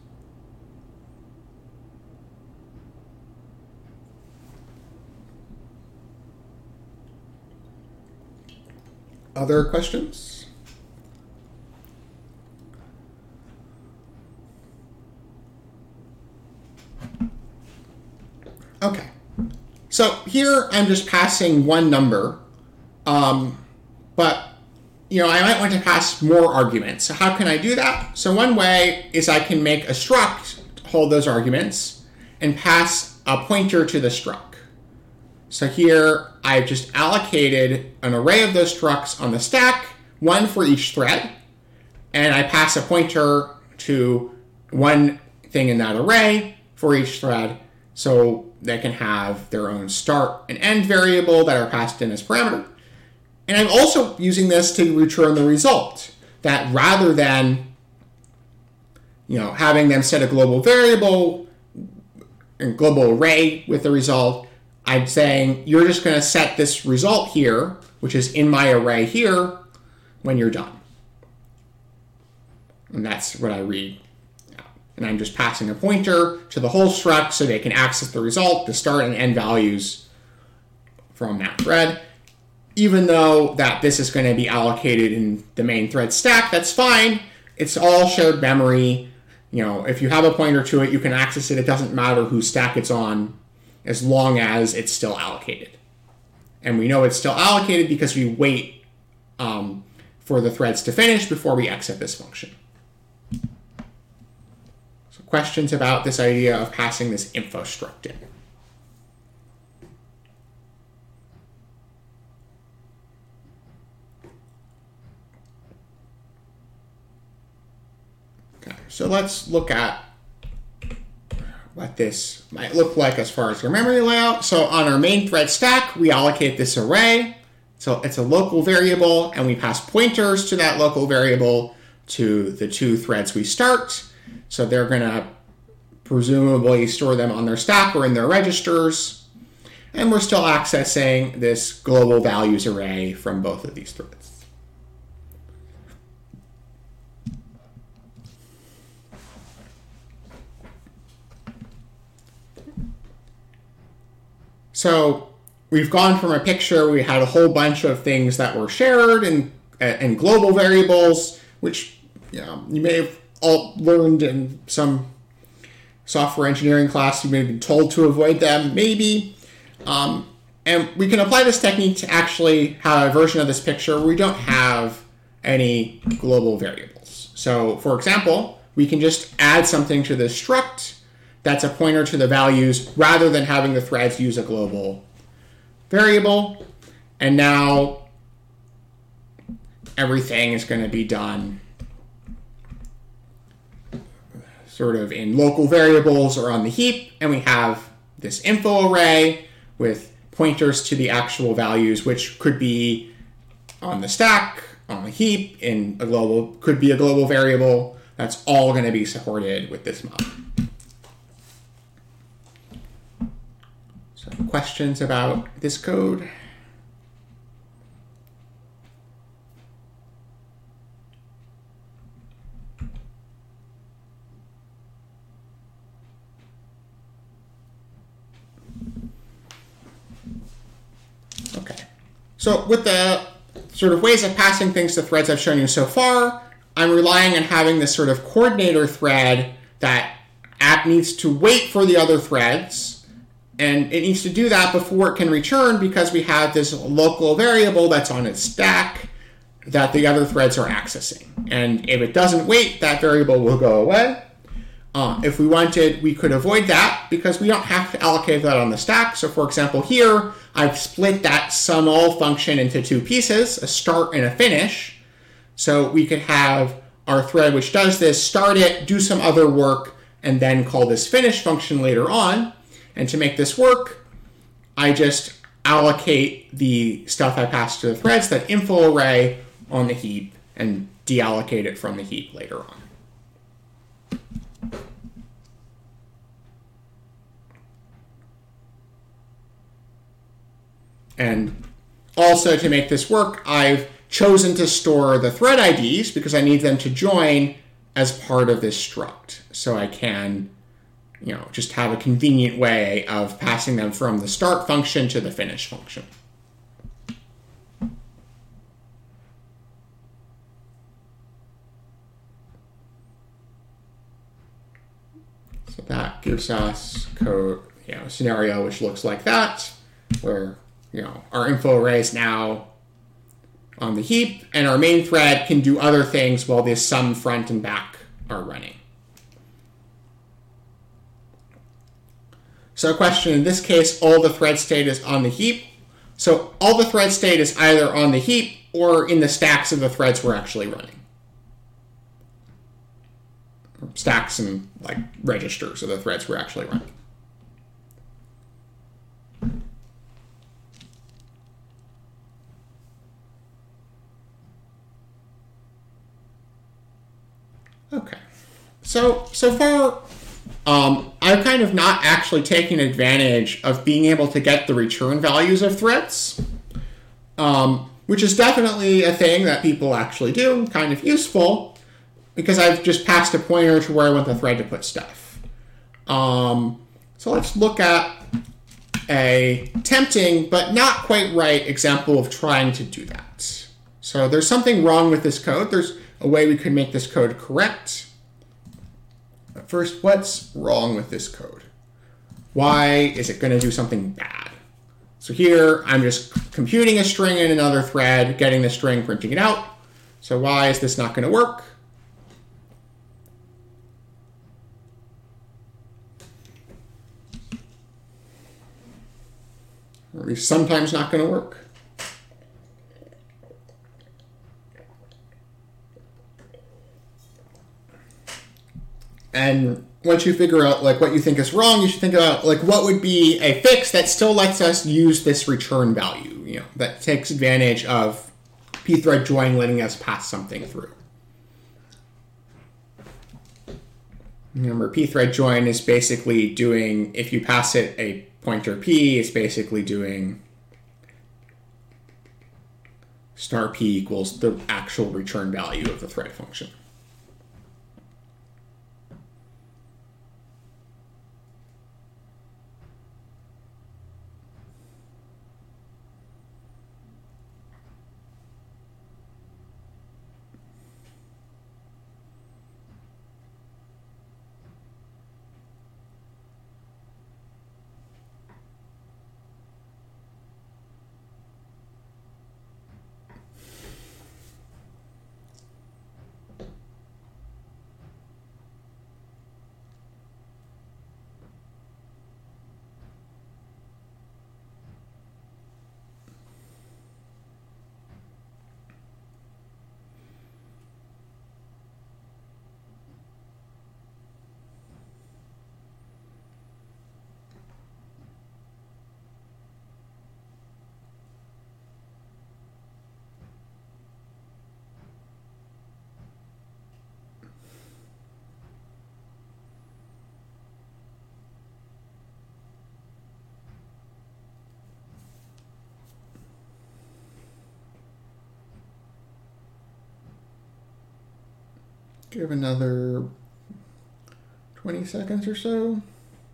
Other questions? Okay. So here I'm just passing one number, um, but you know I might want to pass more arguments. So how can I do that? So one way is I can make a struct hold those arguments and pass a pointer to the struct. So here I've just allocated an array of those structs on the stack, one for each thread, and I pass a pointer to one thing in that array for each thread so they can have their own start and end variable that are passed in as parameter. And I'm also using this to return the result, that rather than you know, having them set a global variable and global array with the result, I'm saying you're just going to set this result here, which is in my array here, when you're done. And that's what I read. And I'm just passing a pointer to the whole struct so they can access the result, the start and end values from that thread. Even though that this is going to be allocated in the main thread stack, that's fine. It's all shared memory. You know, if you have a pointer to it, you can access it. It doesn't matter whose stack it's on, as long as it's still allocated. And we know it's still allocated because we wait um, for the threads to finish before we exit this function. So questions about this idea of passing this info struct in? Okay, so let's look at what this might look like as far as our memory layout. So on our main thread stack, we allocate this array. So it's a local variable, and we pass pointers to that local variable to the two threads we start. So they're going to presumably store them on their stack or in their registers. And we're still accessing this global values array from both of these threads. So we've gone from a picture where we had a whole bunch of things that were shared and and global variables, which you know, you may have all learned in some software engineering class. You may have been told to avoid them, maybe. Um, and we can apply this technique to actually have a version of this picture where we don't have any global variables. So, for example, we can just add something to this struct that's a pointer to the values rather than having the threads use a global variable. And now everything is going to be done sort of in local variables or on the heap. And we have this info array with pointers to the actual values, which could be on the stack, on the heap, in a global, could be a global variable. That's all going to be supported with this mod. So questions about this code? Okay. So with the sort of ways of passing things to threads I've shown you so far, I'm relying on having this sort of coordinator thread that app needs to wait for the other threads, and it needs to do that before it can return because we have this local variable that's on its stack that the other threads are accessing. And if it doesn't wait, that variable will go away. Uh, if we wanted, we could avoid that because we don't have to allocate that on the stack. So for example, here, I've split that sum all function into two pieces, a start and a finish. So we could have our thread which does this, start it, do some other work, and then call this finish function later on. And to make this work, I just allocate the stuff I pass to the threads, that info array, on the heap, and deallocate it from the heap later on. And also to make this work, I've chosen to store the thread I Ds because I need them to join as part of this struct. So I can, you know, just have a convenient way of passing them from the start function to the finish function. So that gives us code, you know, a scenario which looks like that, where you know, our info array is now on the heap, and our main thread can do other things while this sum front and back are running. So a question, in this case, all the thread state is on the heap. So all the thread state is either on the heap or in the stacks of the threads we're actually running. Stacks and like registers of the threads we're actually running. Okay, so so far, um, I've kind of not actually taken advantage of being able to get the return values of threads, um, which is definitely a thing that people actually do, kind of useful, because I've just passed a pointer to where I want the thread to put stuff. Um, so let's look at a tempting but not quite right example of trying to do that. So there's something wrong with this code. There's a way we could make this code correct. But first, what's wrong with this code? Why is it going to do something bad? So here, I'm just computing a string in another thread, getting the string, printing it out. So why is this not going to work? Or at least sometimes not going to work. And once you figure out like what you think is wrong, you should think about like what would be a fix that still lets us use this return value, you know, that takes advantage of pthread join letting us pass something through. Remember, pthread join is basically doing, if you pass it a pointer p, it's basically doing star p equals the actual return value of the thread function. give another twenty seconds or so.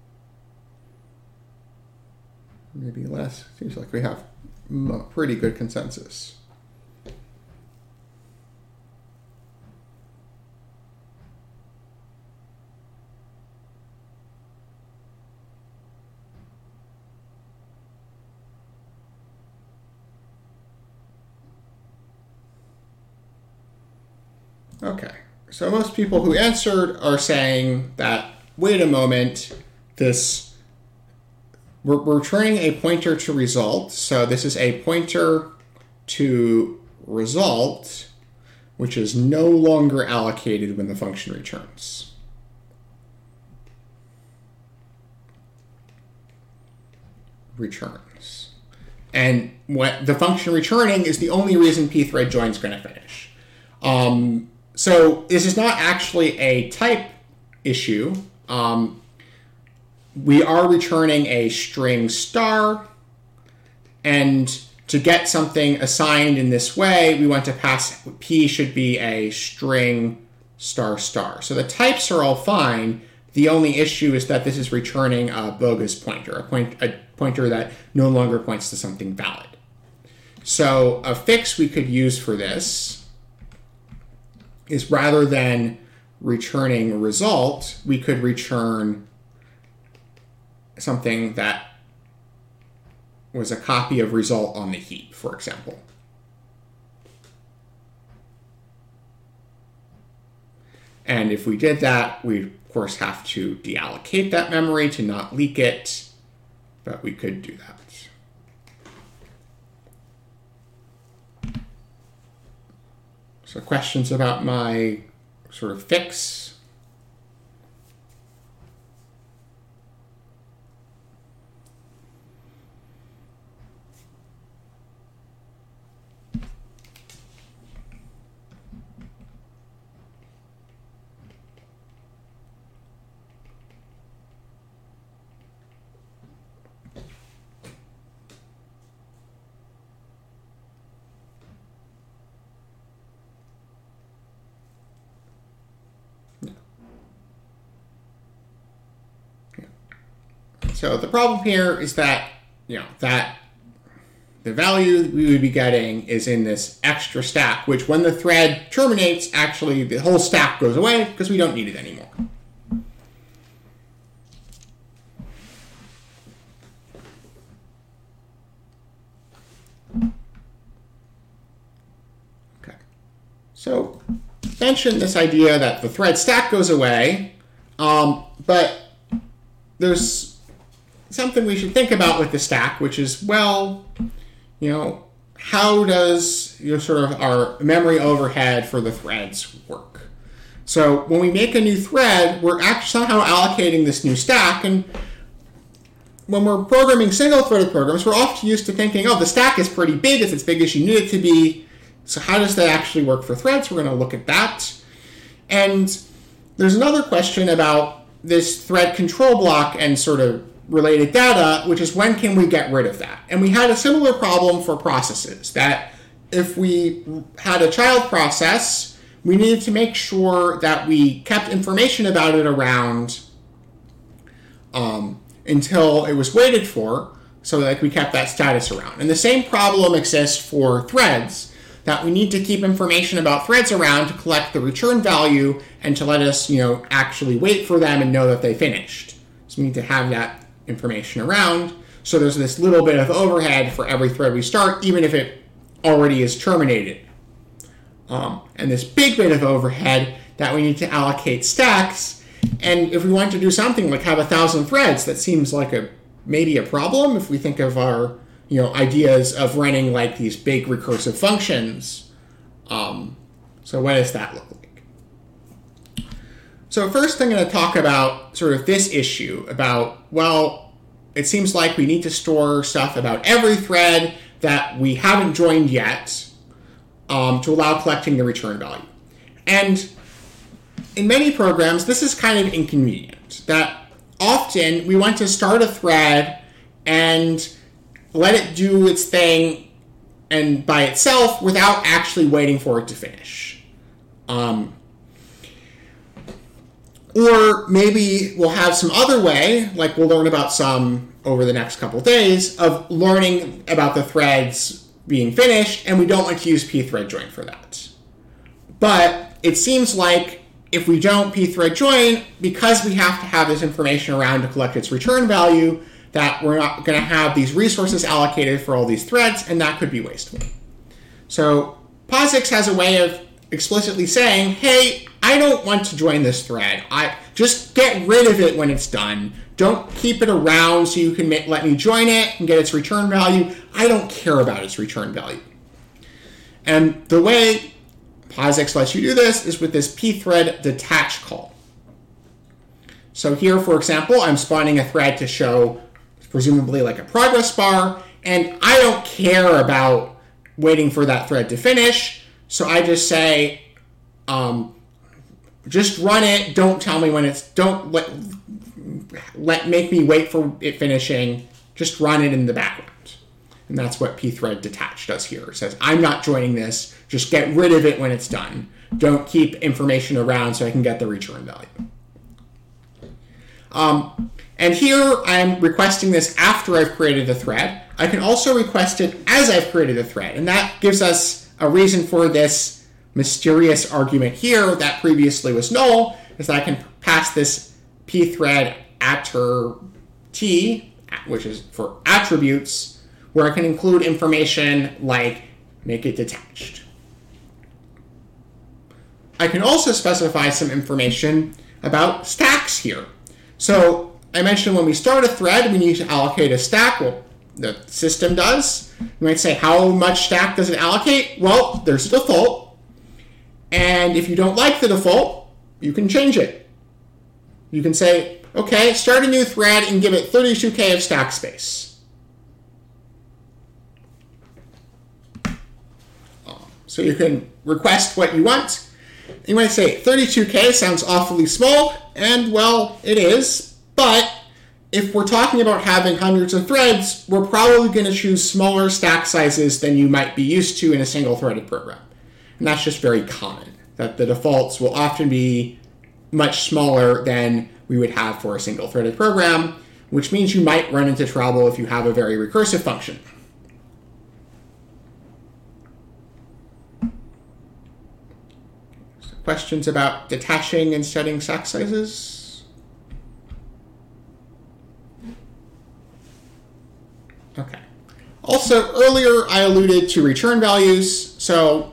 Maybe less. Seems like we have a pretty good consensus. Okay, so most people who answered are saying that, wait a moment, this, we're, we're returning a pointer to result, so this is a pointer to result, which is no longer allocated when the function returns. Returns. And what the function returning is the only reason pthread join is going to finish. Um, So this is not actually a type issue. Um, we are returning a string star, and to get something assigned in this way, we want to pass, P should be a string star star. So the types are all fine. The only issue is that this is returning a bogus pointer, a, point, a pointer that no longer points to something valid. So a fix we could use for this is rather than returning a result, we could return something that was a copy of result on the heap, for example. And if we did that, we'd of course have to deallocate that memory to not leak it, but we could do that. So questions about my sort of fix? So the problem here is that, you know, that the value we would be getting is in this extra stack, which when the thread terminates, actually the whole stack goes away because we don't need it anymore. Okay. So mention this idea that the thread stack goes away, um, but there's something we should think about with the stack, which is, well, you know, how does your sort of our memory overhead for the threads work? So when we make a new thread, we're actually somehow allocating this new stack, and when we're programming single-threaded programs, we're often used to thinking, oh, the stack is pretty big, it's as big as you need it to be, so how does that actually work for threads? We're going to look at that. And there's another question about this thread control block and sort of related data, which is when can we get rid of that? And we had a similar problem for processes, that if we had a child process, we needed to make sure that we kept information about it around um, until it was waited for, so that we kept that status around. And the same problem exists for threads, that we need to keep information about threads around to collect the return value and to let us, you know, actually wait for them and know that they finished. So we need to have that information around. So there's this little bit of overhead for every thread we start, even if it already is terminated. Um, and this big bit of overhead that we need to allocate stacks. And if we want to do something like have a thousand threads, that seems like a maybe a problem if we think of our, you know, ideas of running like these big recursive functions. Um, so what does that look like? So first I'm going to talk about sort of this issue about, well, it seems like we need to store stuff about every thread that we haven't joined yet um, to allow collecting the return value. And in many programs, this is kind of inconvenient, that often we want to start a thread and let it do its thing and by itself without actually waiting for it to finish. Um, Or maybe we'll have some other way, like we'll learn about some over the next couple days, of learning about the threads being finished, and we don't like to use pthread join for that. But it seems like if we don't pthread join, because we have to have this information around to collect its return value, that we're not going to have these resources allocated for all these threads, and that could be wasteful. So POSIX has a way of explicitly saying, hey, I don't want to join this thread. I just get rid of it when it's done. Don't keep it around so you can let me join it and get its return value. I don't care about its return value. And the way POSIX lets you do this is with this pthread detach call. So here, for example, I'm spawning a thread to show presumably like a progress bar, and I don't care about waiting for that thread to finish. So I just say, um, just run it. Don't tell me when it's, don't let, let, make me wait for it finishing. Just run it in the background. And that's what pthread detach does here. It says, I'm not joining this. Just get rid of it when it's done. Don't keep information around so I can get the return value. Um, and here I'm requesting this after I've created the thread. I can also request it as I've created a thread. And that gives us a reason for this mysterious argument here that previously was null, is that I can pass this pthread attr t, which is for attributes, where I can include information like make it detached. I can also specify some information about stacks here. So I mentioned when we start a thread, we need to allocate a stack. Well, the system does. You might say, how much stack does it allocate? Well, there's a default. And if you don't like the default, you can change it. You can say, okay, start a new thread and give it thirty-two K of stack space. So you can request what you want. You might say, thirty-two K sounds awfully small, and well, it is, but if we're talking about having hundreds of threads, we're probably going to choose smaller stack sizes than you might be used to in a single-threaded program. And that's just very common, that the defaults will often be much smaller than we would have for a single-threaded program, which means you might run into trouble if you have a very recursive function. So questions about detaching and setting stack sizes? Okay. Also, earlier I alluded to return values. So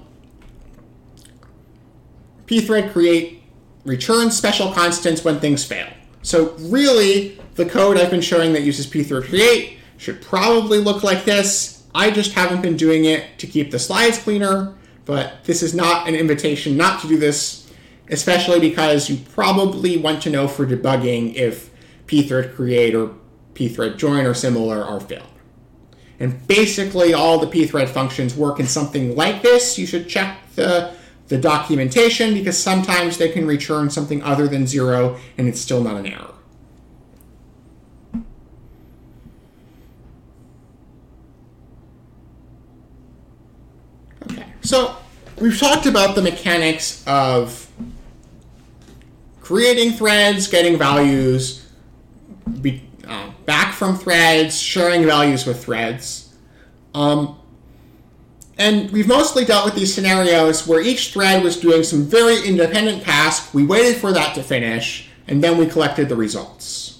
pthread create returns special constants when things fail. So really, the code I've been showing that uses pthread create should probably look like this. I just haven't been doing it to keep the slides cleaner, but this is not an invitation not to do this, especially because you probably want to know for debugging if pthread create or pthread join or similar are failed. And basically all the pthread functions work in something like this. You should check the, the documentation because sometimes they can return something other than zero and it's still not an error. Okay, so we've talked about the mechanics of creating threads, getting values, be, uh, back from threads, sharing values with threads. Um, and we've mostly dealt with these scenarios where each thread was doing some very independent task, we waited for that to finish, and then we collected the results.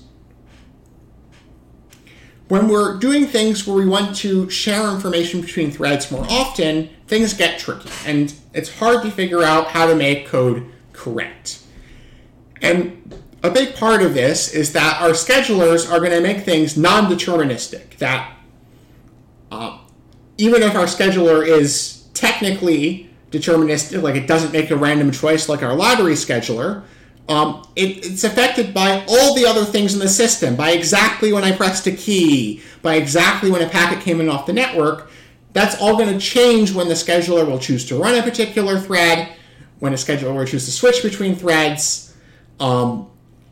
When we're doing things where we want to share information between threads more often, things get tricky, and it's hard to figure out how to make code correct. And a big part of this is that our schedulers are going to make things non-deterministic, that uh, even if our scheduler is technically deterministic, like it doesn't make a random choice like our lottery scheduler, um, it, it's affected by all the other things in the system, by exactly when I pressed a key, by exactly when a packet came in off the network. That's all going to change when the scheduler will choose to run a particular thread, when a scheduler will choose to switch between threads, um,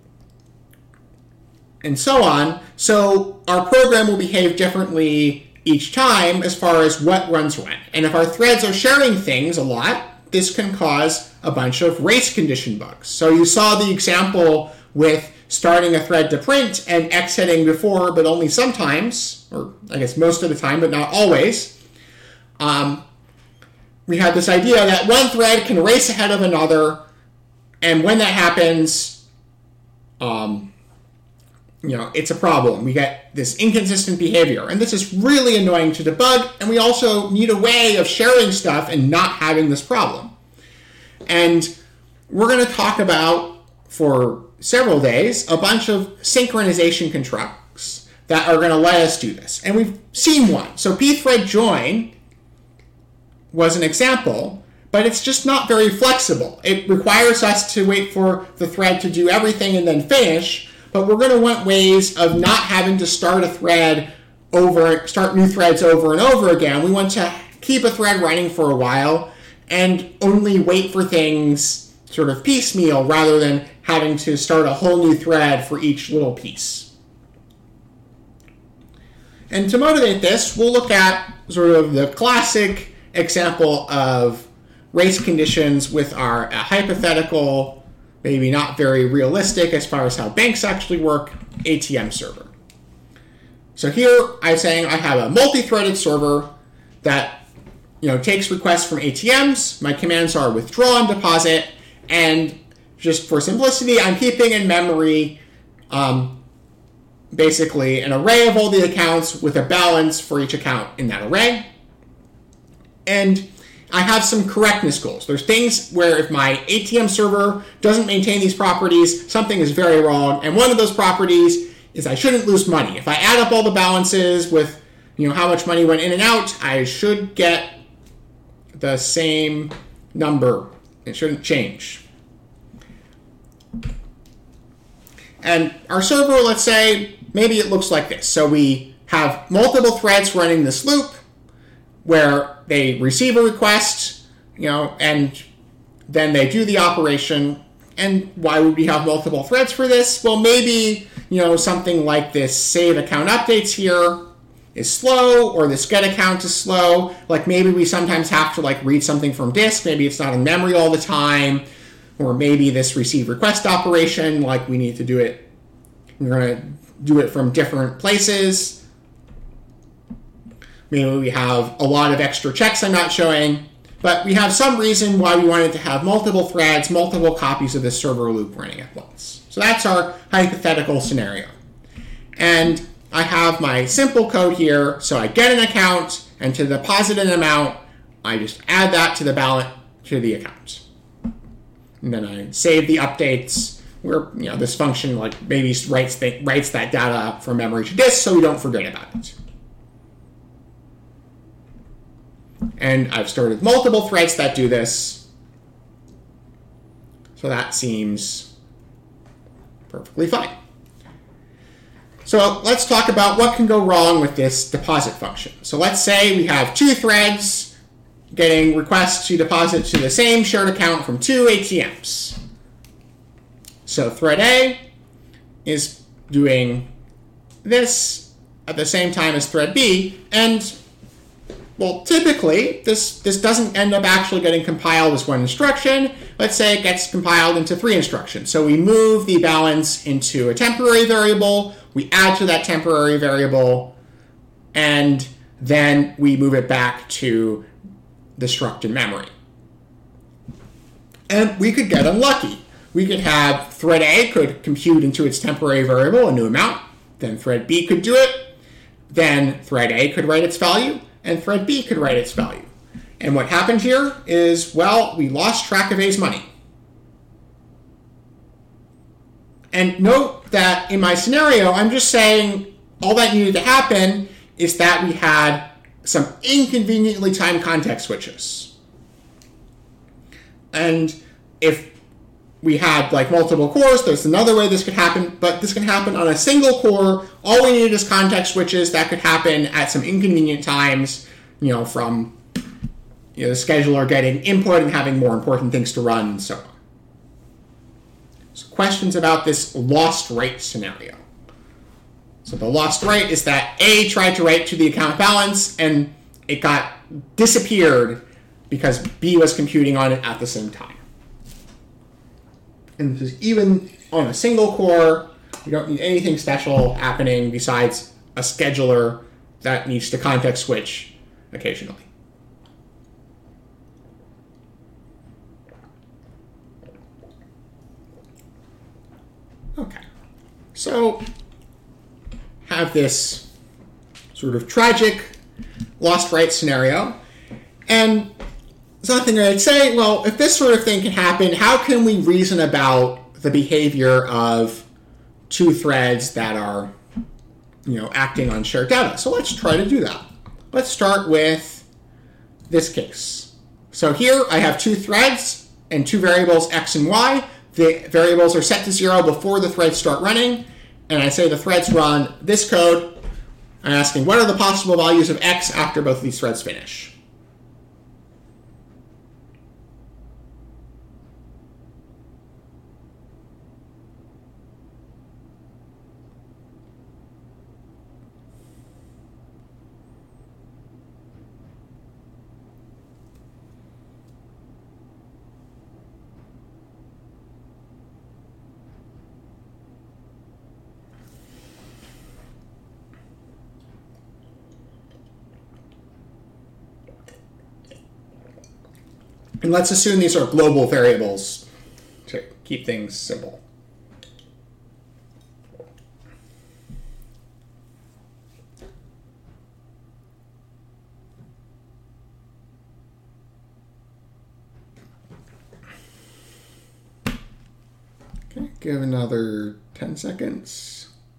and so on. So our program will behave differently each time as far as what runs when. And if our threads are sharing things a lot, this can cause a bunch of race condition bugs. So you saw the example with starting a thread to print and exiting before, but only sometimes, or I guess most of the time, but not always. Um, we had this idea that one thread can race ahead of another, and when that happens, um, you know, it's a problem. We get this inconsistent behavior, and this is really annoying to debug, and we also need a way of sharing stuff and not having this problem. And we're going to talk about, for several days, a bunch of synchronization constructs that are going to let us do this. And we've seen one. So pthread join was an example, but it's just not very flexible. It requires us to wait for the thread to do everything and then finish, but we're going to want ways of not having to start a thread over, start new threads over and over again. We want to keep a thread running for a while and only wait for things sort of piecemeal rather than having to start a whole new thread for each little piece. And to motivate this, we'll look at sort of the classic example of race conditions with our uh, hypothetical, maybe not very realistic as far as how banks actually work, A T M server. So here I'm saying I have a multi-threaded server that, you know, takes requests from A T Ms. My commands are withdraw and deposit, and just for simplicity, I'm keeping in memory um, basically an array of all the accounts with a balance for each account in that array. And I have some correctness goals. There's things where if my A T M server doesn't maintain these properties, something is very wrong. And one of those properties is I shouldn't lose money. If I add up all the balances with, you know, how much money went in and out, I should get the same number. It shouldn't change. And our server, let's say, maybe it looks like this. So we have multiple threads running this loop where they receive a request, you know, and then they do the operation. And why would we have multiple threads for this? Well, maybe, you know, something like this save account updates here is slow, or this get account is slow. Like maybe we sometimes have to like read something from disk. Maybe it's not in memory all the time. Or maybe this receive request operation, like we need to do it, we're going to do it from different places. Maybe we have a lot of extra checks I'm not showing, but we have some reason why we wanted to have multiple threads, multiple copies of this server loop running at once. So that's our hypothetical scenario. And I have my simple code here, so I get an account, and to deposit an amount, I just add that to the balance to the account. And then I save the updates where, you know, this function like maybe writes, the, writes that data from memory to disk so we don't forget about it. And I've started multiple threads that do this. So that seems perfectly fine. So let's talk about what can go wrong with this deposit function. So let's say we have two threads getting requests to deposit to the same shared account from two A T Ms. So thread A is doing this at the same time as thread B, and well, typically this, this doesn't end up actually getting compiled as one instruction. Let's say it gets compiled into three instructions. So we move the balance into a temporary variable, we add to that temporary variable, and then we move it back to the struct in memory. And we could get unlucky. We could have thread A could compute into its temporary variable a new amount, then thread B could do it, then thread A could write its value, and thread B could write its value. And what happened here is, well, we lost track of A's money. And note that in my scenario, I'm just saying all that needed to happen is that we had some inconveniently timed context switches. And if we had like multiple cores, there's another way this could happen, but this can happen on a single core. All we need is context switches that could happen at some inconvenient times, you know, from you know, the scheduler getting input and having more important things to run and so on. So questions about this lost write scenario. So the lost write is that A tried to write to the account balance and it got disappeared because B was computing on it at the same time. And this is even on a single core. You don't need anything special happening besides a scheduler that needs to context switch occasionally. Okay, so have this sort of tragic lost rights scenario, and something I'd say, well, if this sort of thing can happen, how can we reason about the behavior of two threads that are, you know, acting on shared data? So let's try to do that. Let's start with this case. So here I have two threads and two variables x and y. The variables are set to zero before the threads start running, and I say the threads run this code. I'm asking what are the possible values of x after both of these threads finish. And let's assume these are global variables to keep things simple. Okay, give another ten seconds.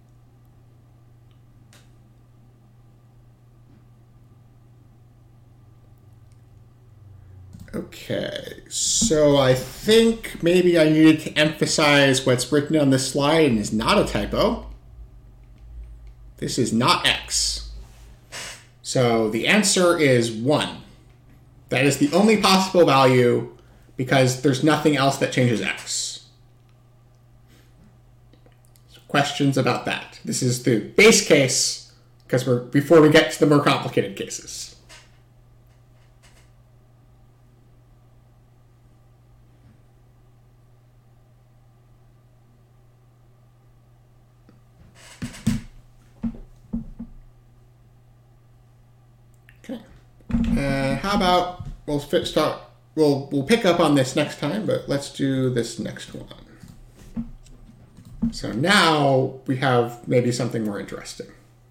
Okay, so I think maybe I needed to emphasize what's written on this slide and is not a typo. This is not x. So the answer is one. That is the only possible value because there's nothing else that changes x. So questions about that? This is the base case because we're before we get to the more complicated cases. Uh, how about we'll fit, start? We'll we'll pick up on this next time, but let's do this next one. So now we have maybe something more interesting.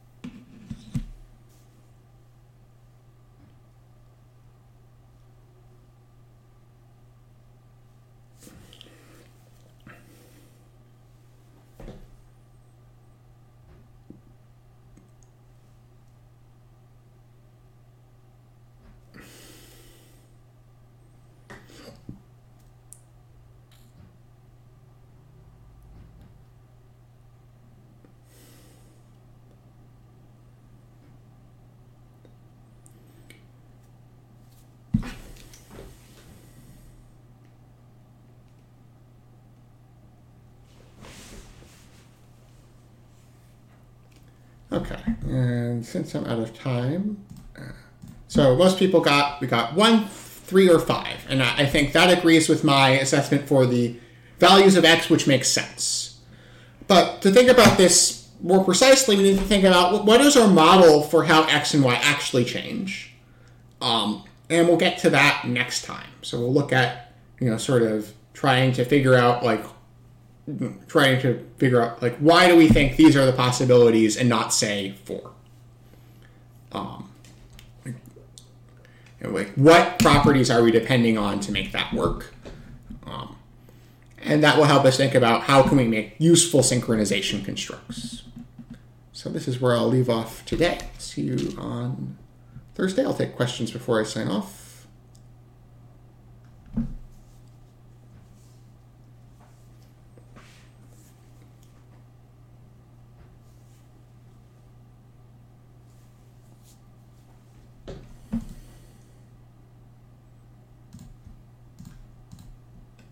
Okay, and since I'm out of time, uh, so most people got, we got one, three, or five, and I, I think that agrees with my assessment for the values of x, which makes sense. But to think about this more precisely, we need to think about what is our model for how x and y actually change, um, and we'll get to that next time. So we'll look at, you know, sort of trying to figure out, like, trying to figure out, like, why do we think these are the possibilities and not, say, four? Um, you know, like, what properties are we depending on to make that work? Um, and that will help us think about how can we make useful synchronization constructs. So this is where I'll leave off today. See you on Thursday. I'll take questions before I sign off.